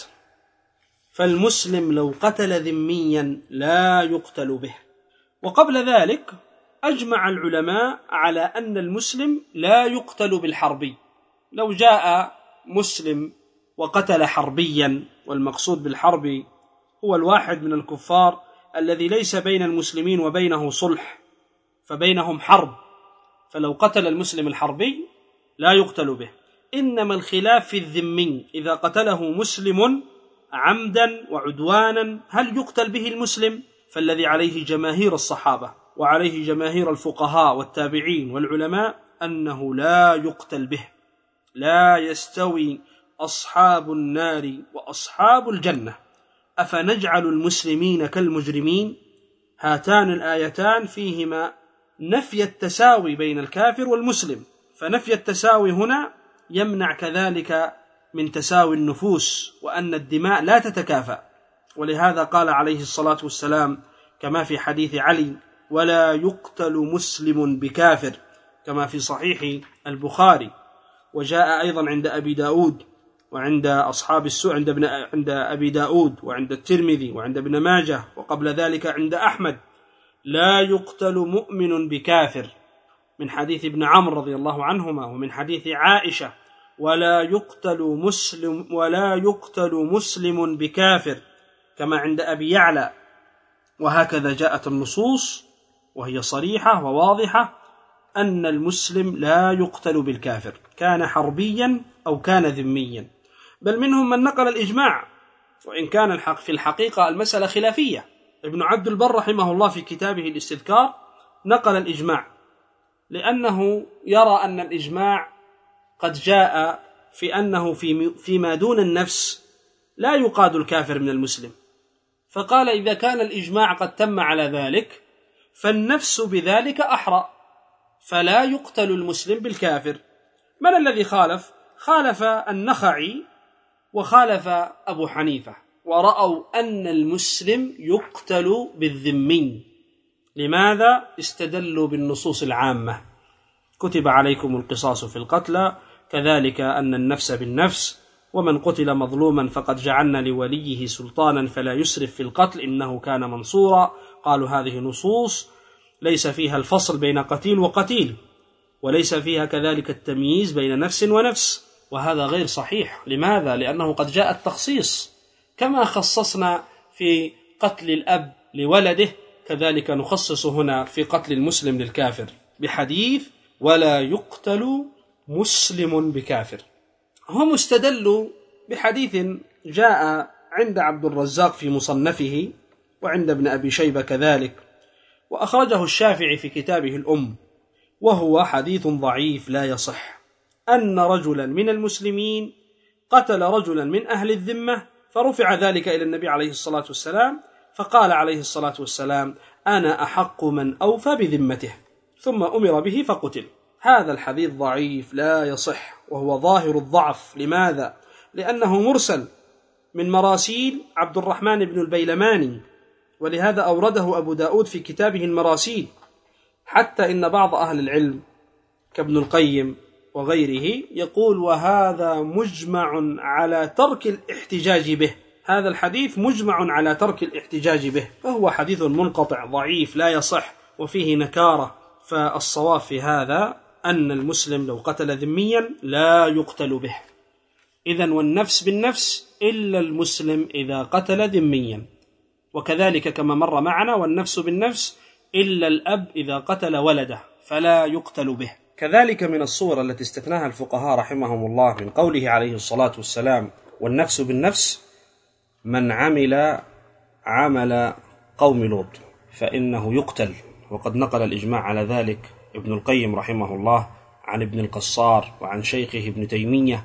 فالمسلم لو قتل ذميا لا يقتل به. وقبل ذلك أجمع العلماء على أن المسلم لا يقتل بالحربي. لو جاء مسلم وقتل حربيا، والمقصود بالحربي هو الواحد من الكفار الذي ليس بين المسلمين وبينه صلح فبينهم حرب، فلو قتل المسلم الحربي لا يقتل به. إنما الخلاف في الذمي، إذا قتله مسلم عمدا وعدوانا هل يقتل به المسلم؟ فالذي عليه جماهير الصحابة وعليه جماهير الفقهاء والتابعين والعلماء أنه لا يقتل به. لا يستوي أصحاب النار وأصحاب الجنة، أفنجعل المسلمين كالمجرمين؟ هاتان الآيتان فيهما نفي التساوي بين الكافر والمسلم، فنفي التساوي هنا يمنع كذلك من تساوي النفوس، وأن الدماء لا تتكافأ. ولهذا قال عليه الصلاة والسلام كما في حديث علي: ولا يقتل مسلم بكافر، كما في صحيح البخاري. وجاء أيضا عند أبي داود وعند أصحاب السنن، عند, ابن عند أبي داود وعند الترمذي وعند ابن ماجه، وقبل ذلك عند أحمد: لا يقتل مؤمن بكافر، من حديث ابن عمرو رضي الله عنهما، ومن حديث عائشة: ولا يقتل مسلم ولا يقتل مسلم بكافر، كما عند أبي يعلى. وهكذا جاءت النصوص وهي صريحة وواضحة أن المسلم لا يقتل بالكافر، كان حربيا أو كان ذميا. بل منهم من نقل الإجماع، وإن كان الحق في الحقيقة المسألة خلافية. ابن عبد البر رحمه الله في كتابه الاستذكار نقل الإجماع، لأنه يرى أن الإجماع قد جاء في أنه فيما دون النفس لا يقاد الكافر من المسلم، فقال إذا كان الإجماع قد تم على ذلك فالنفس بذلك أحرى، فلا يقتل المسلم بالكافر. من الذي خالف؟ خالف النخعي وخالف أبو حنيفة، ورأوا أن المسلم يقتل بالذمي. لماذا؟ استدلوا بالنصوص العامة: كتب عليكم القصاص في القتلى، كذلك أن النفس بالنفس، ومن قتل مظلوما فقد جعلنا لوليه سلطانا فلا يسرف في القتل إنه كان منصورا. قالوا هذه نصوص ليس فيها الفصل بين قتيل وقتيل، وليس فيها كذلك التمييز بين نفس ونفس، وهذا غير صحيح. لماذا؟ لأنه قد جاء التخصيص، كما خصصنا في قتل الأب لولده كذلك نخصص هنا في قتل المسلم للكافر بحديث ولا يقتل مسلم بكافر. هم استدلوا بحديث جاء عند عبد الرزاق في مصنفه وعند ابن أبي شيبة كذلك، وأخرجه الشافعي في كتابه الأم، وهو حديث ضعيف لا يصح، أن رجلا من المسلمين قتل رجلا من أهل الذمة، فرفع ذلك إلى النبي عليه الصلاة والسلام، فقال عليه الصلاة والسلام: أنا أحق من أوفى بذمته، ثم أمر به فقتل. هذا الحديث ضعيف لا يصح، وهو ظاهر الضعف. لماذا؟ لأنه مرسل من مراسيل عبد الرحمن بن البيلماني، ولهذا أورده أبو داود في كتابه المراسيل، حتى إن بعض أهل العلم كابن القيم وغيره يقول: وهذا مجمع على ترك الاحتجاج به، هذا الحديث مجمع على ترك الاحتجاج به، فهو حديث منقطع ضعيف لا يصح وفيه نكارة. فالصواب في هذا أن المسلم لو قتل ذميا لا يقتل به. إذن والنفس بالنفس إلا المسلم إذا قتل ذميا، وكذلك كما مر معنا والنفس بالنفس إلا الأب إذا قتل ولده فلا يقتل به. كذلك من الصور التي استثناها الفقهاء رحمهم الله من قوله عليه الصلاة والسلام والنفس بالنفس: من عمل عمل قوم لوط فإنه يقتل. وقد نقل الإجماع على ذلك ابن القيم رحمه الله عن ابن القصار وعن شيخه ابن تيمية: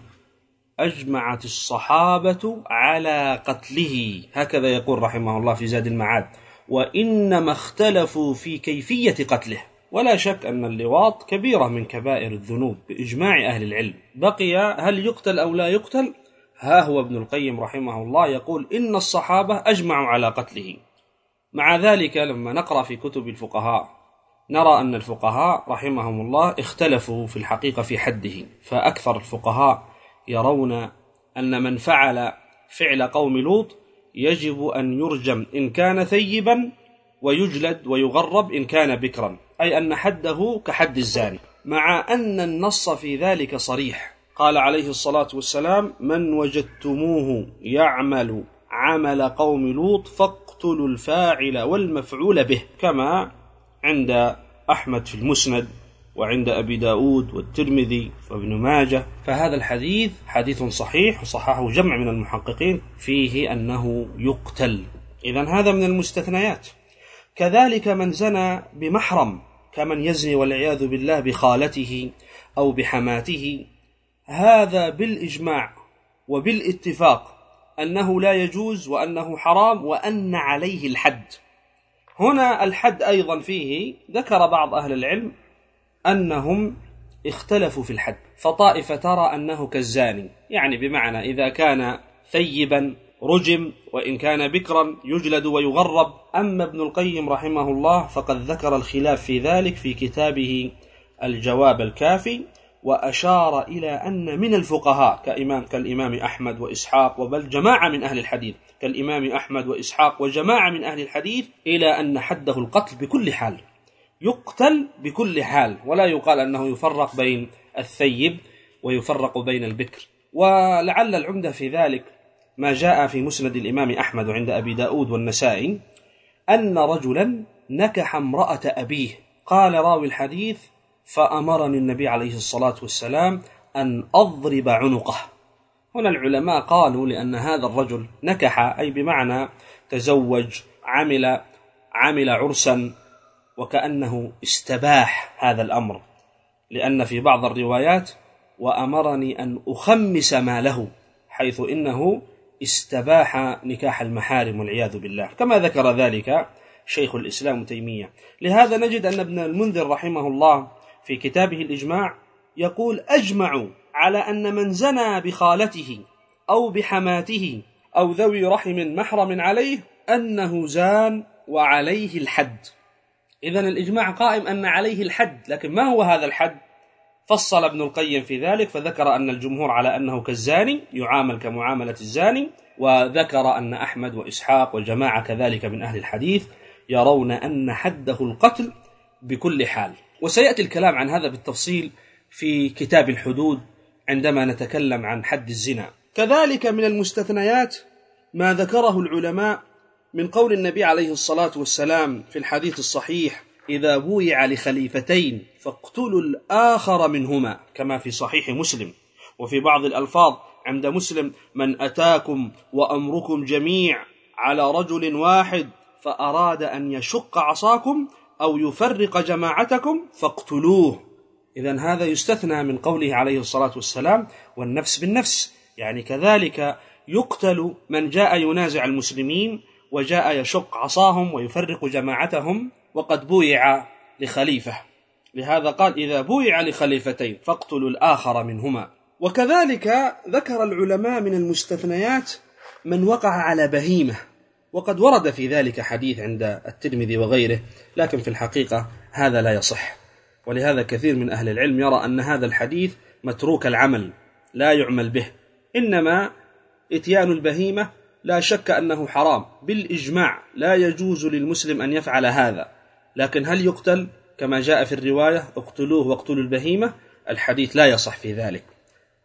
أجمعت الصحابة على قتله، هكذا يقول رحمه الله في زاد المعاد، وإنما اختلفوا في كيفية قتله. ولا شك أن اللواط كبيرة من كبائر الذنوب بإجماع أهل العلم. بقي هل يقتل أو لا يقتل؟ ها هو ابن القيم رحمه الله يقول إن الصحابة أجمعوا على قتله. مع ذلك لما نقرأ في كتب الفقهاء نرى أن الفقهاء رحمهم الله اختلفوا في الحقيقة في حده، فأكثر الفقهاء يرون أن من فعل فعل قوم لوط يجب أن يرجم إن كان ثيبا ويجلد ويغرب إن كان بكرا، أي أن حده كحد الزاني، مع أن النص في ذلك صريح. قال عليه الصلاة والسلام: من وجدتموه يعمل عمل قوم لوط فاقتلوا الفاعل والمفعول به، كما عند أحمد في المسند وعند أبي داود والترمذي وابن ماجه. فهذا الحديث حديث صحيح وصححه جمع من المحققين فيه أنه يقتل. إذن هذا من المستثنيات. كذلك من زنى بمحرم كمن يزني والعياذ بالله بخالته أو بحماته، هذا بالإجماع وبالاتفاق أنه لا يجوز وأنه حرام وأن عليه الحد. هنا الحد أيضا فيه ذكر بعض أهل العلم أنهم اختلفوا في الحد، فطائفة ترى أنه كالزاني، يعني بمعنى إذا كان ثيبا رجم وإن كان بكرا يجلد ويغرب. أما ابن القيم رحمه الله فقد ذكر الخلاف في ذلك في كتابه الجواب الكافي، وأشار إلى أن من الفقهاء كإمام كالإمام أحمد وإسحاق وبل جماعة من أهل الحديث كالإمام أحمد وإسحاق وجماعة من أهل الحديث إلى أن حده القتل بكل حال، يقتل بكل حال، ولا يقال أنه يفرق بين الثيب ويفرق بين البكر. ولعل العمدة في ذلك ما جاء في مسند الإمام أحمد وعند أبي داود والنسائي أن رجلا نكح امرأة أبيه، قال راوي الحديث: فأمرني النبي عليه الصلاة والسلام أن أضرب عنقه. هنا العلماء قالوا لأن هذا الرجل نكح، أي بمعنى تزوج، عمل عمل عرسا، وكأنه استباح هذا الأمر، لأن في بعض الروايات وأمرني أن أخمس ماله، حيث إنه استباح نكاح المحارم والعياذ بالله، كما ذكر ذلك شيخ الإسلام تيمية. لهذا نجد أن ابن المنذر رحمه الله في كتابه الإجماع يقول: أجمعوا على أن من زنى بخالته أو بحماته أو ذوي رحم محرم عليه أنه زان وعليه الحد. إذن الإجماع قائم أن عليه الحد، لكن ما هو هذا الحد؟ فصل ابن القيم في ذلك فذكر أن الجمهور على أنه كالزاني يعامل كمعاملة الزاني، وذكر أن أحمد وإسحاق وجماعة كذلك من أهل الحديث يرون أن حده القتل بكل حال. وسيأتي الكلام عن هذا بالتفصيل في كتاب الحدود عندما نتكلم عن حد الزنا. كذلك من المستثنيات ما ذكره العلماء من قول النبي عليه الصلاة والسلام في الحديث الصحيح: إذا بويع لخليفتين فاقتلوا الآخر منهما، كما في صحيح مسلم. وفي بعض الألفاظ عند مسلم: من أتاكم وأمركم جميع على رجل واحد فأراد أن يشق عصاكم أو يفرق جماعتكم فاقتلوه. إذن هذا يستثنى من قوله عليه الصلاة والسلام والنفس بالنفس، يعني كذلك يقتل من جاء ينازع المسلمين وجاء يشق عصاهم ويفرق جماعتهم وقد بويع لخليفة. لهذا قال: إذا بويع لخليفتين فاقتلوا الآخر منهما. وكذلك ذكر العلماء من المستثنيات من وقع على بهيمة، وقد ورد في ذلك حديث عند الترمذي وغيره، لكن في الحقيقة هذا لا يصح. ولهذا كثير من أهل العلم يرى أن هذا الحديث متروك العمل لا يعمل به، إنما إتيان البهيمة لا شك أنه حرام بالإجماع، لا يجوز للمسلم أن يفعل هذا، لكن هل يقتل كما جاء في الرواية: اقتلوه واقتلوا البهيمة؟ الحديث لا يصح في ذلك.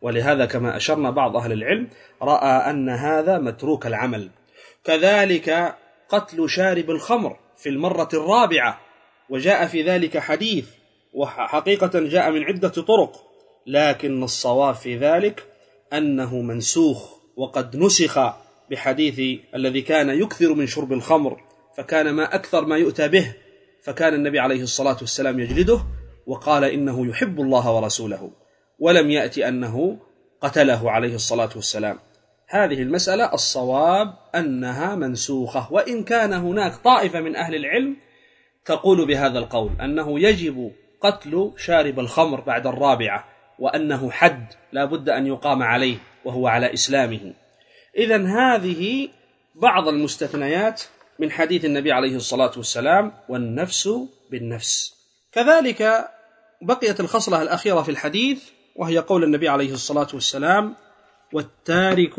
ولهذا كما أشرنا بعض أهل العلم رأى أن هذا متروك العمل. كذلك قتل شارب الخمر في المرة الرابعة، وجاء في ذلك حديث، وحقيقة جاء من عدة طرق، لكن الصواب في ذلك أنه منسوخ، وقد نسخ بحديث الذي كان يكثر من شرب الخمر فكان ما أكثر ما يؤتى به، فكان النبي عليه الصلاة والسلام يجلده وقال إنه يحب الله ورسوله، ولم يأتي أنه قتله عليه الصلاة والسلام. هذه المسألة الصواب أنها منسوخة، وإن كان هناك طائفة من أهل العلم تقول بهذا القول أنه يجب قتل شارب الخمر بعد الرابعة، وأنه حد لا بد أن يقام عليه وهو على إسلامه. إذن هذه بعض المستثنيات من حديث النبي عليه الصلاة والسلام: والنفس بالنفس. كذلك بقيت الخصلة الأخيرة في الحديث، وهي قول النبي عليه الصلاة والسلام: والتارك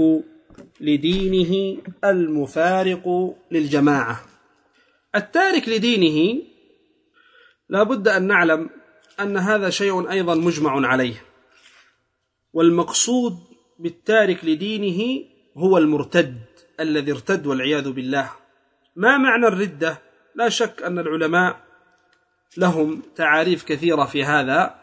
لدينه المفارق للجماعة. التارك لدينه لا بد أن نعلم أن هذا شيء أيضا مجمع عليه، والمقصود بالتارك لدينه هو المرتد الذي ارتد والعياذ بالله. ما معنى الردة؟ لا شك أن العلماء لهم تعاريف كثيرة في هذا،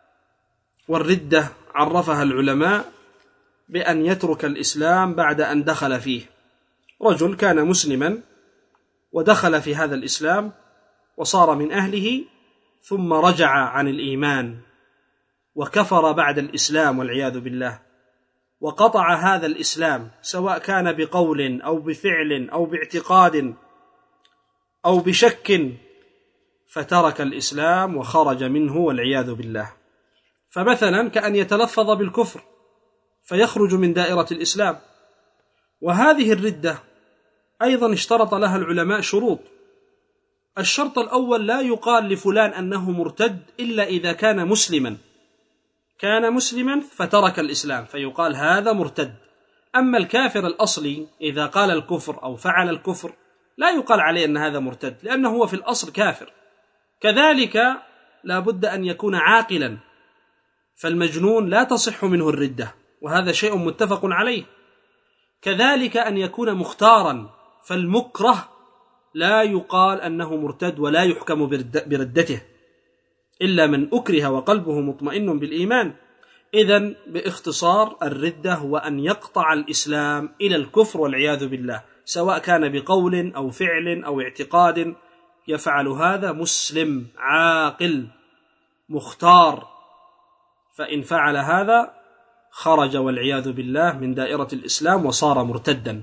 والردة عرفها العلماء بأن يترك الإسلام بعد أن دخل فيه. رجل كان مسلما ودخل في هذا الإسلام وصار من أهله، ثم رجع عن الإيمان وكفر بعد الإسلام والعياذ بالله، وقطع هذا الإسلام سواء كان بقول أو بفعل أو باعتقاد أو بشك، فترك الإسلام وخرج منه والعياذ بالله. فمثلا كأن يتلفظ بالكفر فيخرج من دائرة الإسلام. وهذه الردة أيضا اشترط لها العلماء شروط. الشرط الأول: لا يقال لفلان أنه مرتد إلا إذا كان مسلما، كان مسلما فترك الإسلام فيقال هذا مرتد. أما الكافر الأصلي إذا قال الكفر أو فعل الكفر لا يقال عليه أن هذا مرتد، لأنه هو في الأصل كافر. كذلك لا بد أن يكون عاقلا، فالمجنون لا تصح منه الردة، وهذا شيء متفق عليه. كذلك أن يكون مختارا، فالمكره لا يقال أنه مرتد ولا يحكم بردته إلا من أكره وقلبه مطمئن بالإيمان. إذن باختصار الردة هو أن يقطع الإسلام إلى الكفر والعياذ بالله، سواء كان بقول أو فعل أو اعتقاد. يفعل هذا مسلم عاقل مختار، فإن فعل هذا خرج والعياذ بالله من دائرة الإسلام وصار مرتدا.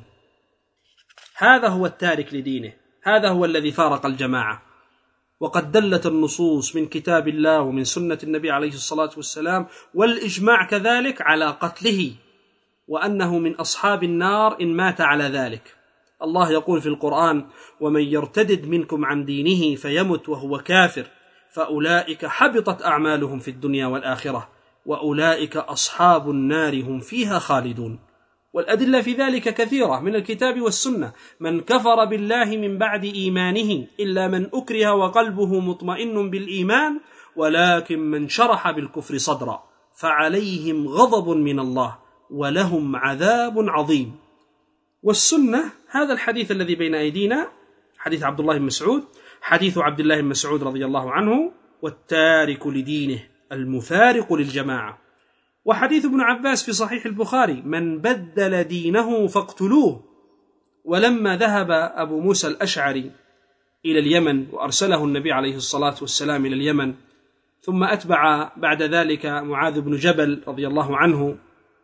هذا هو التارك لدينه، هذا هو الذي فارق الجماعة. وقد دلت النصوص من كتاب الله ومن سنة النبي عليه الصلاة والسلام والإجماع كذلك على قتله، وأنه من أصحاب النار إن مات على ذلك. الله يقول في القرآن: ومن يرتدد منكم عن دينه فيمت وهو كافر فأولئك حبطت أعمالهم في الدنيا والآخرة وأولئك أصحاب النار هم فيها خالدون. والأدلة في ذلك كثيرة من الكتاب والسنة. من كفر بالله من بعد إيمانه إلا من أكره وقلبه مطمئن بالإيمان ولكن من شرح بالكفر صدرا فعليهم غضب من الله ولهم عذاب عظيم. والسنة هذا الحديث الذي بين أيدينا، حديث عبد الله بن مسعود، حديث عبد الله بن مسعود رضي الله عنه: والتارك لدينه المفارق للجماعة. وحديث ابن عباس في صحيح البخاري: من بدل دينه فاقتلوه. ولما ذهب أبو موسى الأشعري إلى اليمن وأرسله النبي عليه الصلاة والسلام إلى اليمن، ثم أتبع بعد ذلك معاذ بن جبل رضي الله عنه،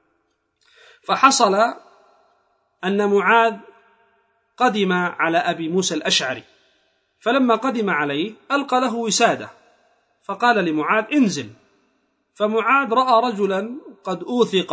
فحصل أن معاذ قدم على أبي موسى الأشعري، فلما قدم عليه ألقى له وسادة فقال لمعاذ: انزل. فمعاذ رأى رجلا قد أوثق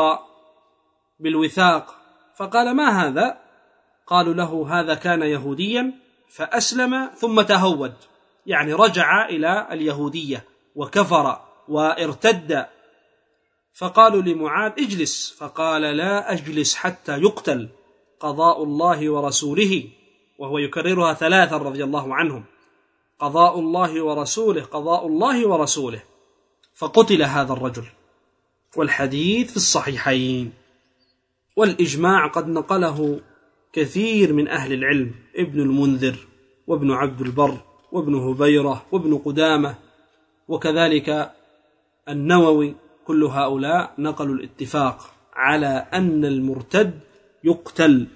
بالوثاق فقال: ما هذا؟ قالوا له: هذا كان يهوديا فأسلم ثم تهود، يعني رجع إلى اليهودية وكفر وارتد. فقالوا لمعاذ: اجلس. فقال: لا أجلس حتى يقتل، قضاء الله ورسوله، وهو يكررها ثلاثا رضي الله عنهم: قضاء الله ورسوله، قضاء الله ورسوله. فقتل هذا الرجل. والحديث في الصحيحين. والإجماع قد نقله كثير من أهل العلم، ابن المنذر وابن عبد البر وابن هبيرة وابن قدامة وكذلك النووي، كل هؤلاء نقلوا الاتفاق على أن المرتد يقتل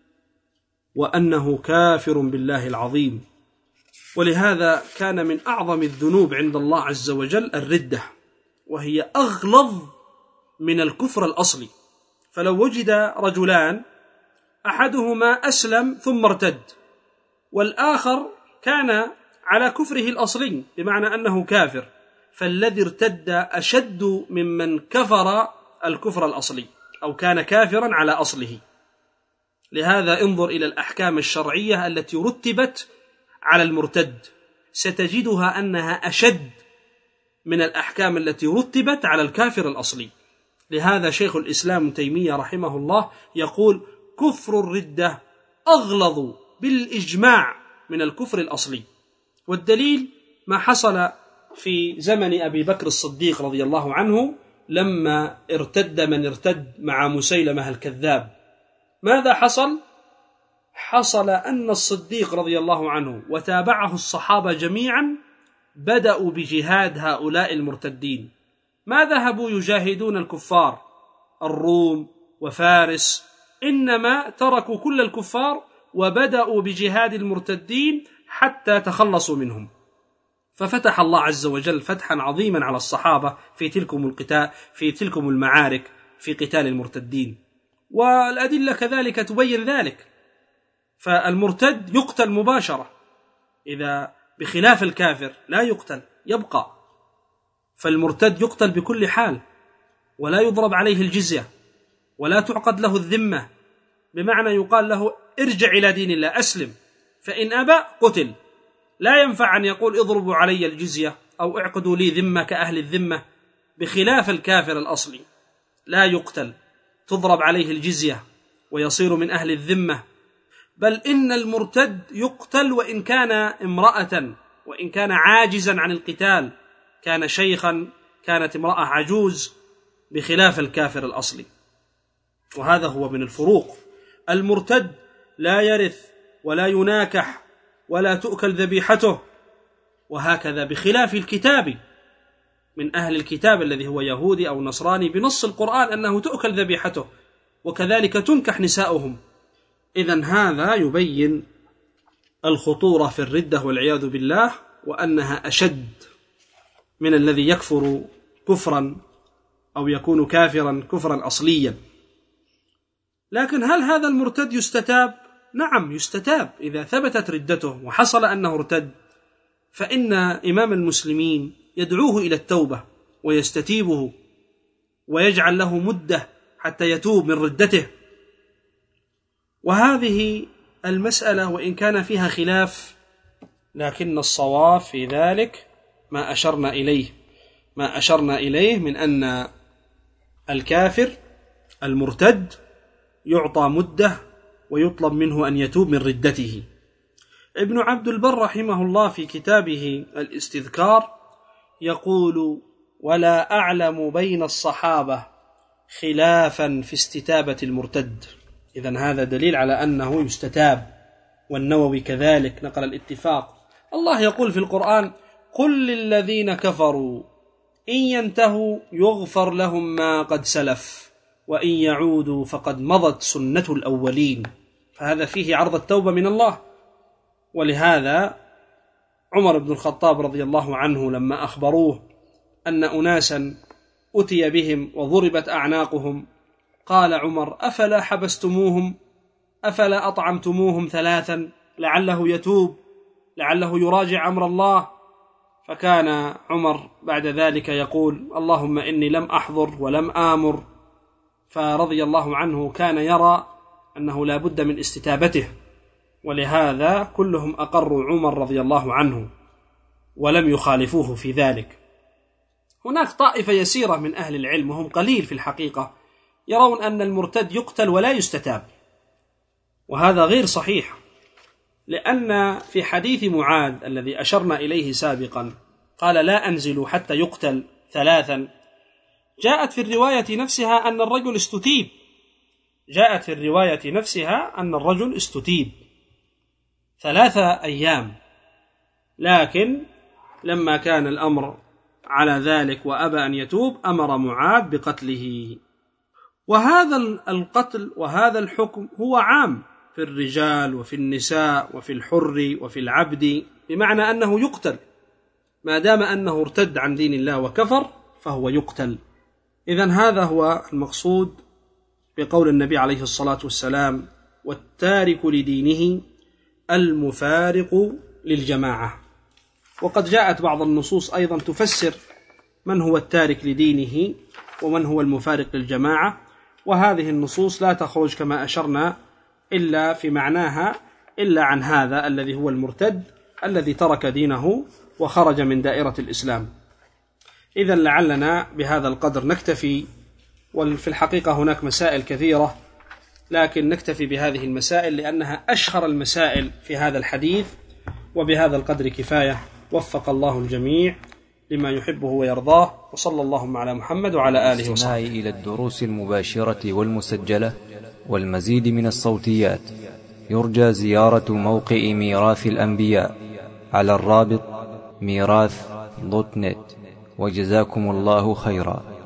وأنه كافر بالله العظيم. ولهذا كان من أعظم الذنوب عند الله عز وجل الردة، وهي أغلظ من الكفر الأصلي. فلو وجد رجلان أحدهما أسلم ثم ارتد والآخر كان على كفره الأصلي بمعنى أنه كافر، فالذي ارتد أشد ممن كفر الكفر الأصلي أو كان كافرا على أصله. لهذا انظر إلى الأحكام الشرعية التي رتبت على المرتد، ستجدها أنها أشد من الأحكام التي رتبت على الكافر الأصلي. لهذا شيخ الإسلام تيمية رحمه الله يقول كفر الردة أغلظ بالإجماع من الكفر الأصلي. والدليل ما حصل في زمن أبي بكر الصديق رضي الله عنه لما ارتد من ارتد مع مسيلمة الكذاب. ماذا حصل؟ حصل أن الصديق رضي الله عنه وتابعه الصحابة جميعا بدأوا بجهاد هؤلاء المرتدين. ما ذهبوا يجاهدون الكفار الروم وفارس، إنما تركوا كل الكفار وبدأوا بجهاد المرتدين حتى تخلصوا منهم. ففتح الله عز وجل فتحا عظيما على الصحابة في تلكم القتال في تلكم المعارك في قتال المرتدين، والأدلة كذلك تبين ذلك. فالمرتد يقتل مباشرة، إذا بخلاف الكافر لا يقتل يبقى. فالمرتد يقتل بكل حال، ولا يضرب عليه الجزية ولا تعقد له الذمة، بمعنى يقال له ارجع إلى دين الله أسلم، فإن أبى قتل. لا ينفع أن يقول اضربوا علي الجزية أو اعقدوا لي ذمة كأهل الذمة، بخلاف الكافر الأصلي لا يقتل، تضرب عليه الجزية ويصير من أهل الذمة. بل إن المرتد يقتل وإن كان امرأة، وإن كان عاجزا عن القتال، كان شيخا، كانت امرأة عجوز، بخلاف الكافر الأصلي. وهذا هو من الفروق. المرتد لا يرث ولا يناكح ولا تؤكل ذبيحته، وهكذا بخلاف الكتاب من أهل الكتاب الذي هو يهودي أو نصراني بنص القرآن أنه تؤكل ذبيحته، وكذلك تنكح نساؤهم. إذن هذا يبين الخطورة في الردة والعياذ بالله، وأنها أشد من الذي يكفر كفرا أو يكون كافرا كفرا أصليا. لكن هل هذا المرتد يستتاب؟ نعم يستتاب إذا ثبتت ردته وحصل أنه ارتد، فإن إمام المسلمين يدعوه إلى التوبة ويستتيبه ويجعل له مدة حتى يتوب من ردته. وهذه المسألة وإن كان فيها خلاف، لكن الصواب في ذلك ما أشرنا إليه ما أشرنا إليه من أن الكافر المرتد يعطى مدة ويطلب منه أن يتوب من ردته. ابن عبد البر رحمه الله في كتابه الاستذكار يقول: ولا أعلم بين الصحابة خلافا في استتابة المرتد. إذن هذا دليل على أنه يستتاب، والنووي كذلك نقل الاتفاق. الله يقول في القرآن: قل للذين كفروا إن ينتهوا يغفر لهم ما قد سلف وإن يعودوا فقد مضت سنة الأولين. فهذا فيه عرض التوبة من الله. ولهذا عمر بن الخطاب رضي الله عنه لما أخبروه أن أناسا أتي بهم وضربت أعناقهم، قال عمر: أفلا حبستموهم أفلا أطعمتموهم ثلاثا لعله يتوب، لعله يراجع أمر الله. فكان عمر بعد ذلك يقول: اللهم إني لم أحضر ولم آمر. فرضي الله عنه كان يرى أنه لا بد من استتابته، ولهذا كلهم أقروا عمر رضي الله عنه ولم يخالفوه في ذلك. هناك طائفة يسيرة من أهل العلم وهم قليل في الحقيقة يرون أن المرتد يقتل ولا يستتاب، وهذا غير صحيح، لأن في حديث معاذ الذي أشرنا إليه سابقا قال: لا أنزل حتى يقتل ثلاثا، جاءت في الرواية نفسها أن الرجل استتيب جاءت في الرواية نفسها أن الرجل استتيب ثلاثة أيام، لكن لما كان الأمر على ذلك وأبى أن يتوب أمر معاذ بقتله. وهذا القتل وهذا الحكم هو عام في الرجال وفي النساء وفي الحر وفي العبد، بمعنى أنه يقتل ما دام أنه ارتد عن دين الله وكفر فهو يقتل. إذن هذا هو المقصود بقول النبي عليه الصلاة والسلام: والتارك لدينه المفارق للجماعة. وقد جاءت بعض النصوص أيضا تفسر من هو التارك لدينه ومن هو المفارق للجماعة، وهذه النصوص لا تخرج كما أشرنا إلا في معناها إلا عن هذا الذي هو المرتد الذي ترك دينه وخرج من دائرة الإسلام. إذن لعلنا بهذا القدر نكتفي، وفي الحقيقة هناك مسائل كثيرة لكن نكتفي بهذه المسائل لأنها أشهر المسائل في هذا الحديث، وبهذا القدر كفاية. وفق الله الجميع لما يحبه ويرضاه، وصلى اللهم على محمد وعلى آله وصحبه. إلى الدروس المباشرة والمسجلة والمزيد من الصوتيات يرجى زيارة موقع ميراث الأنبياء على الرابط ميراث دوت نت. وجزاكم الله خيرا.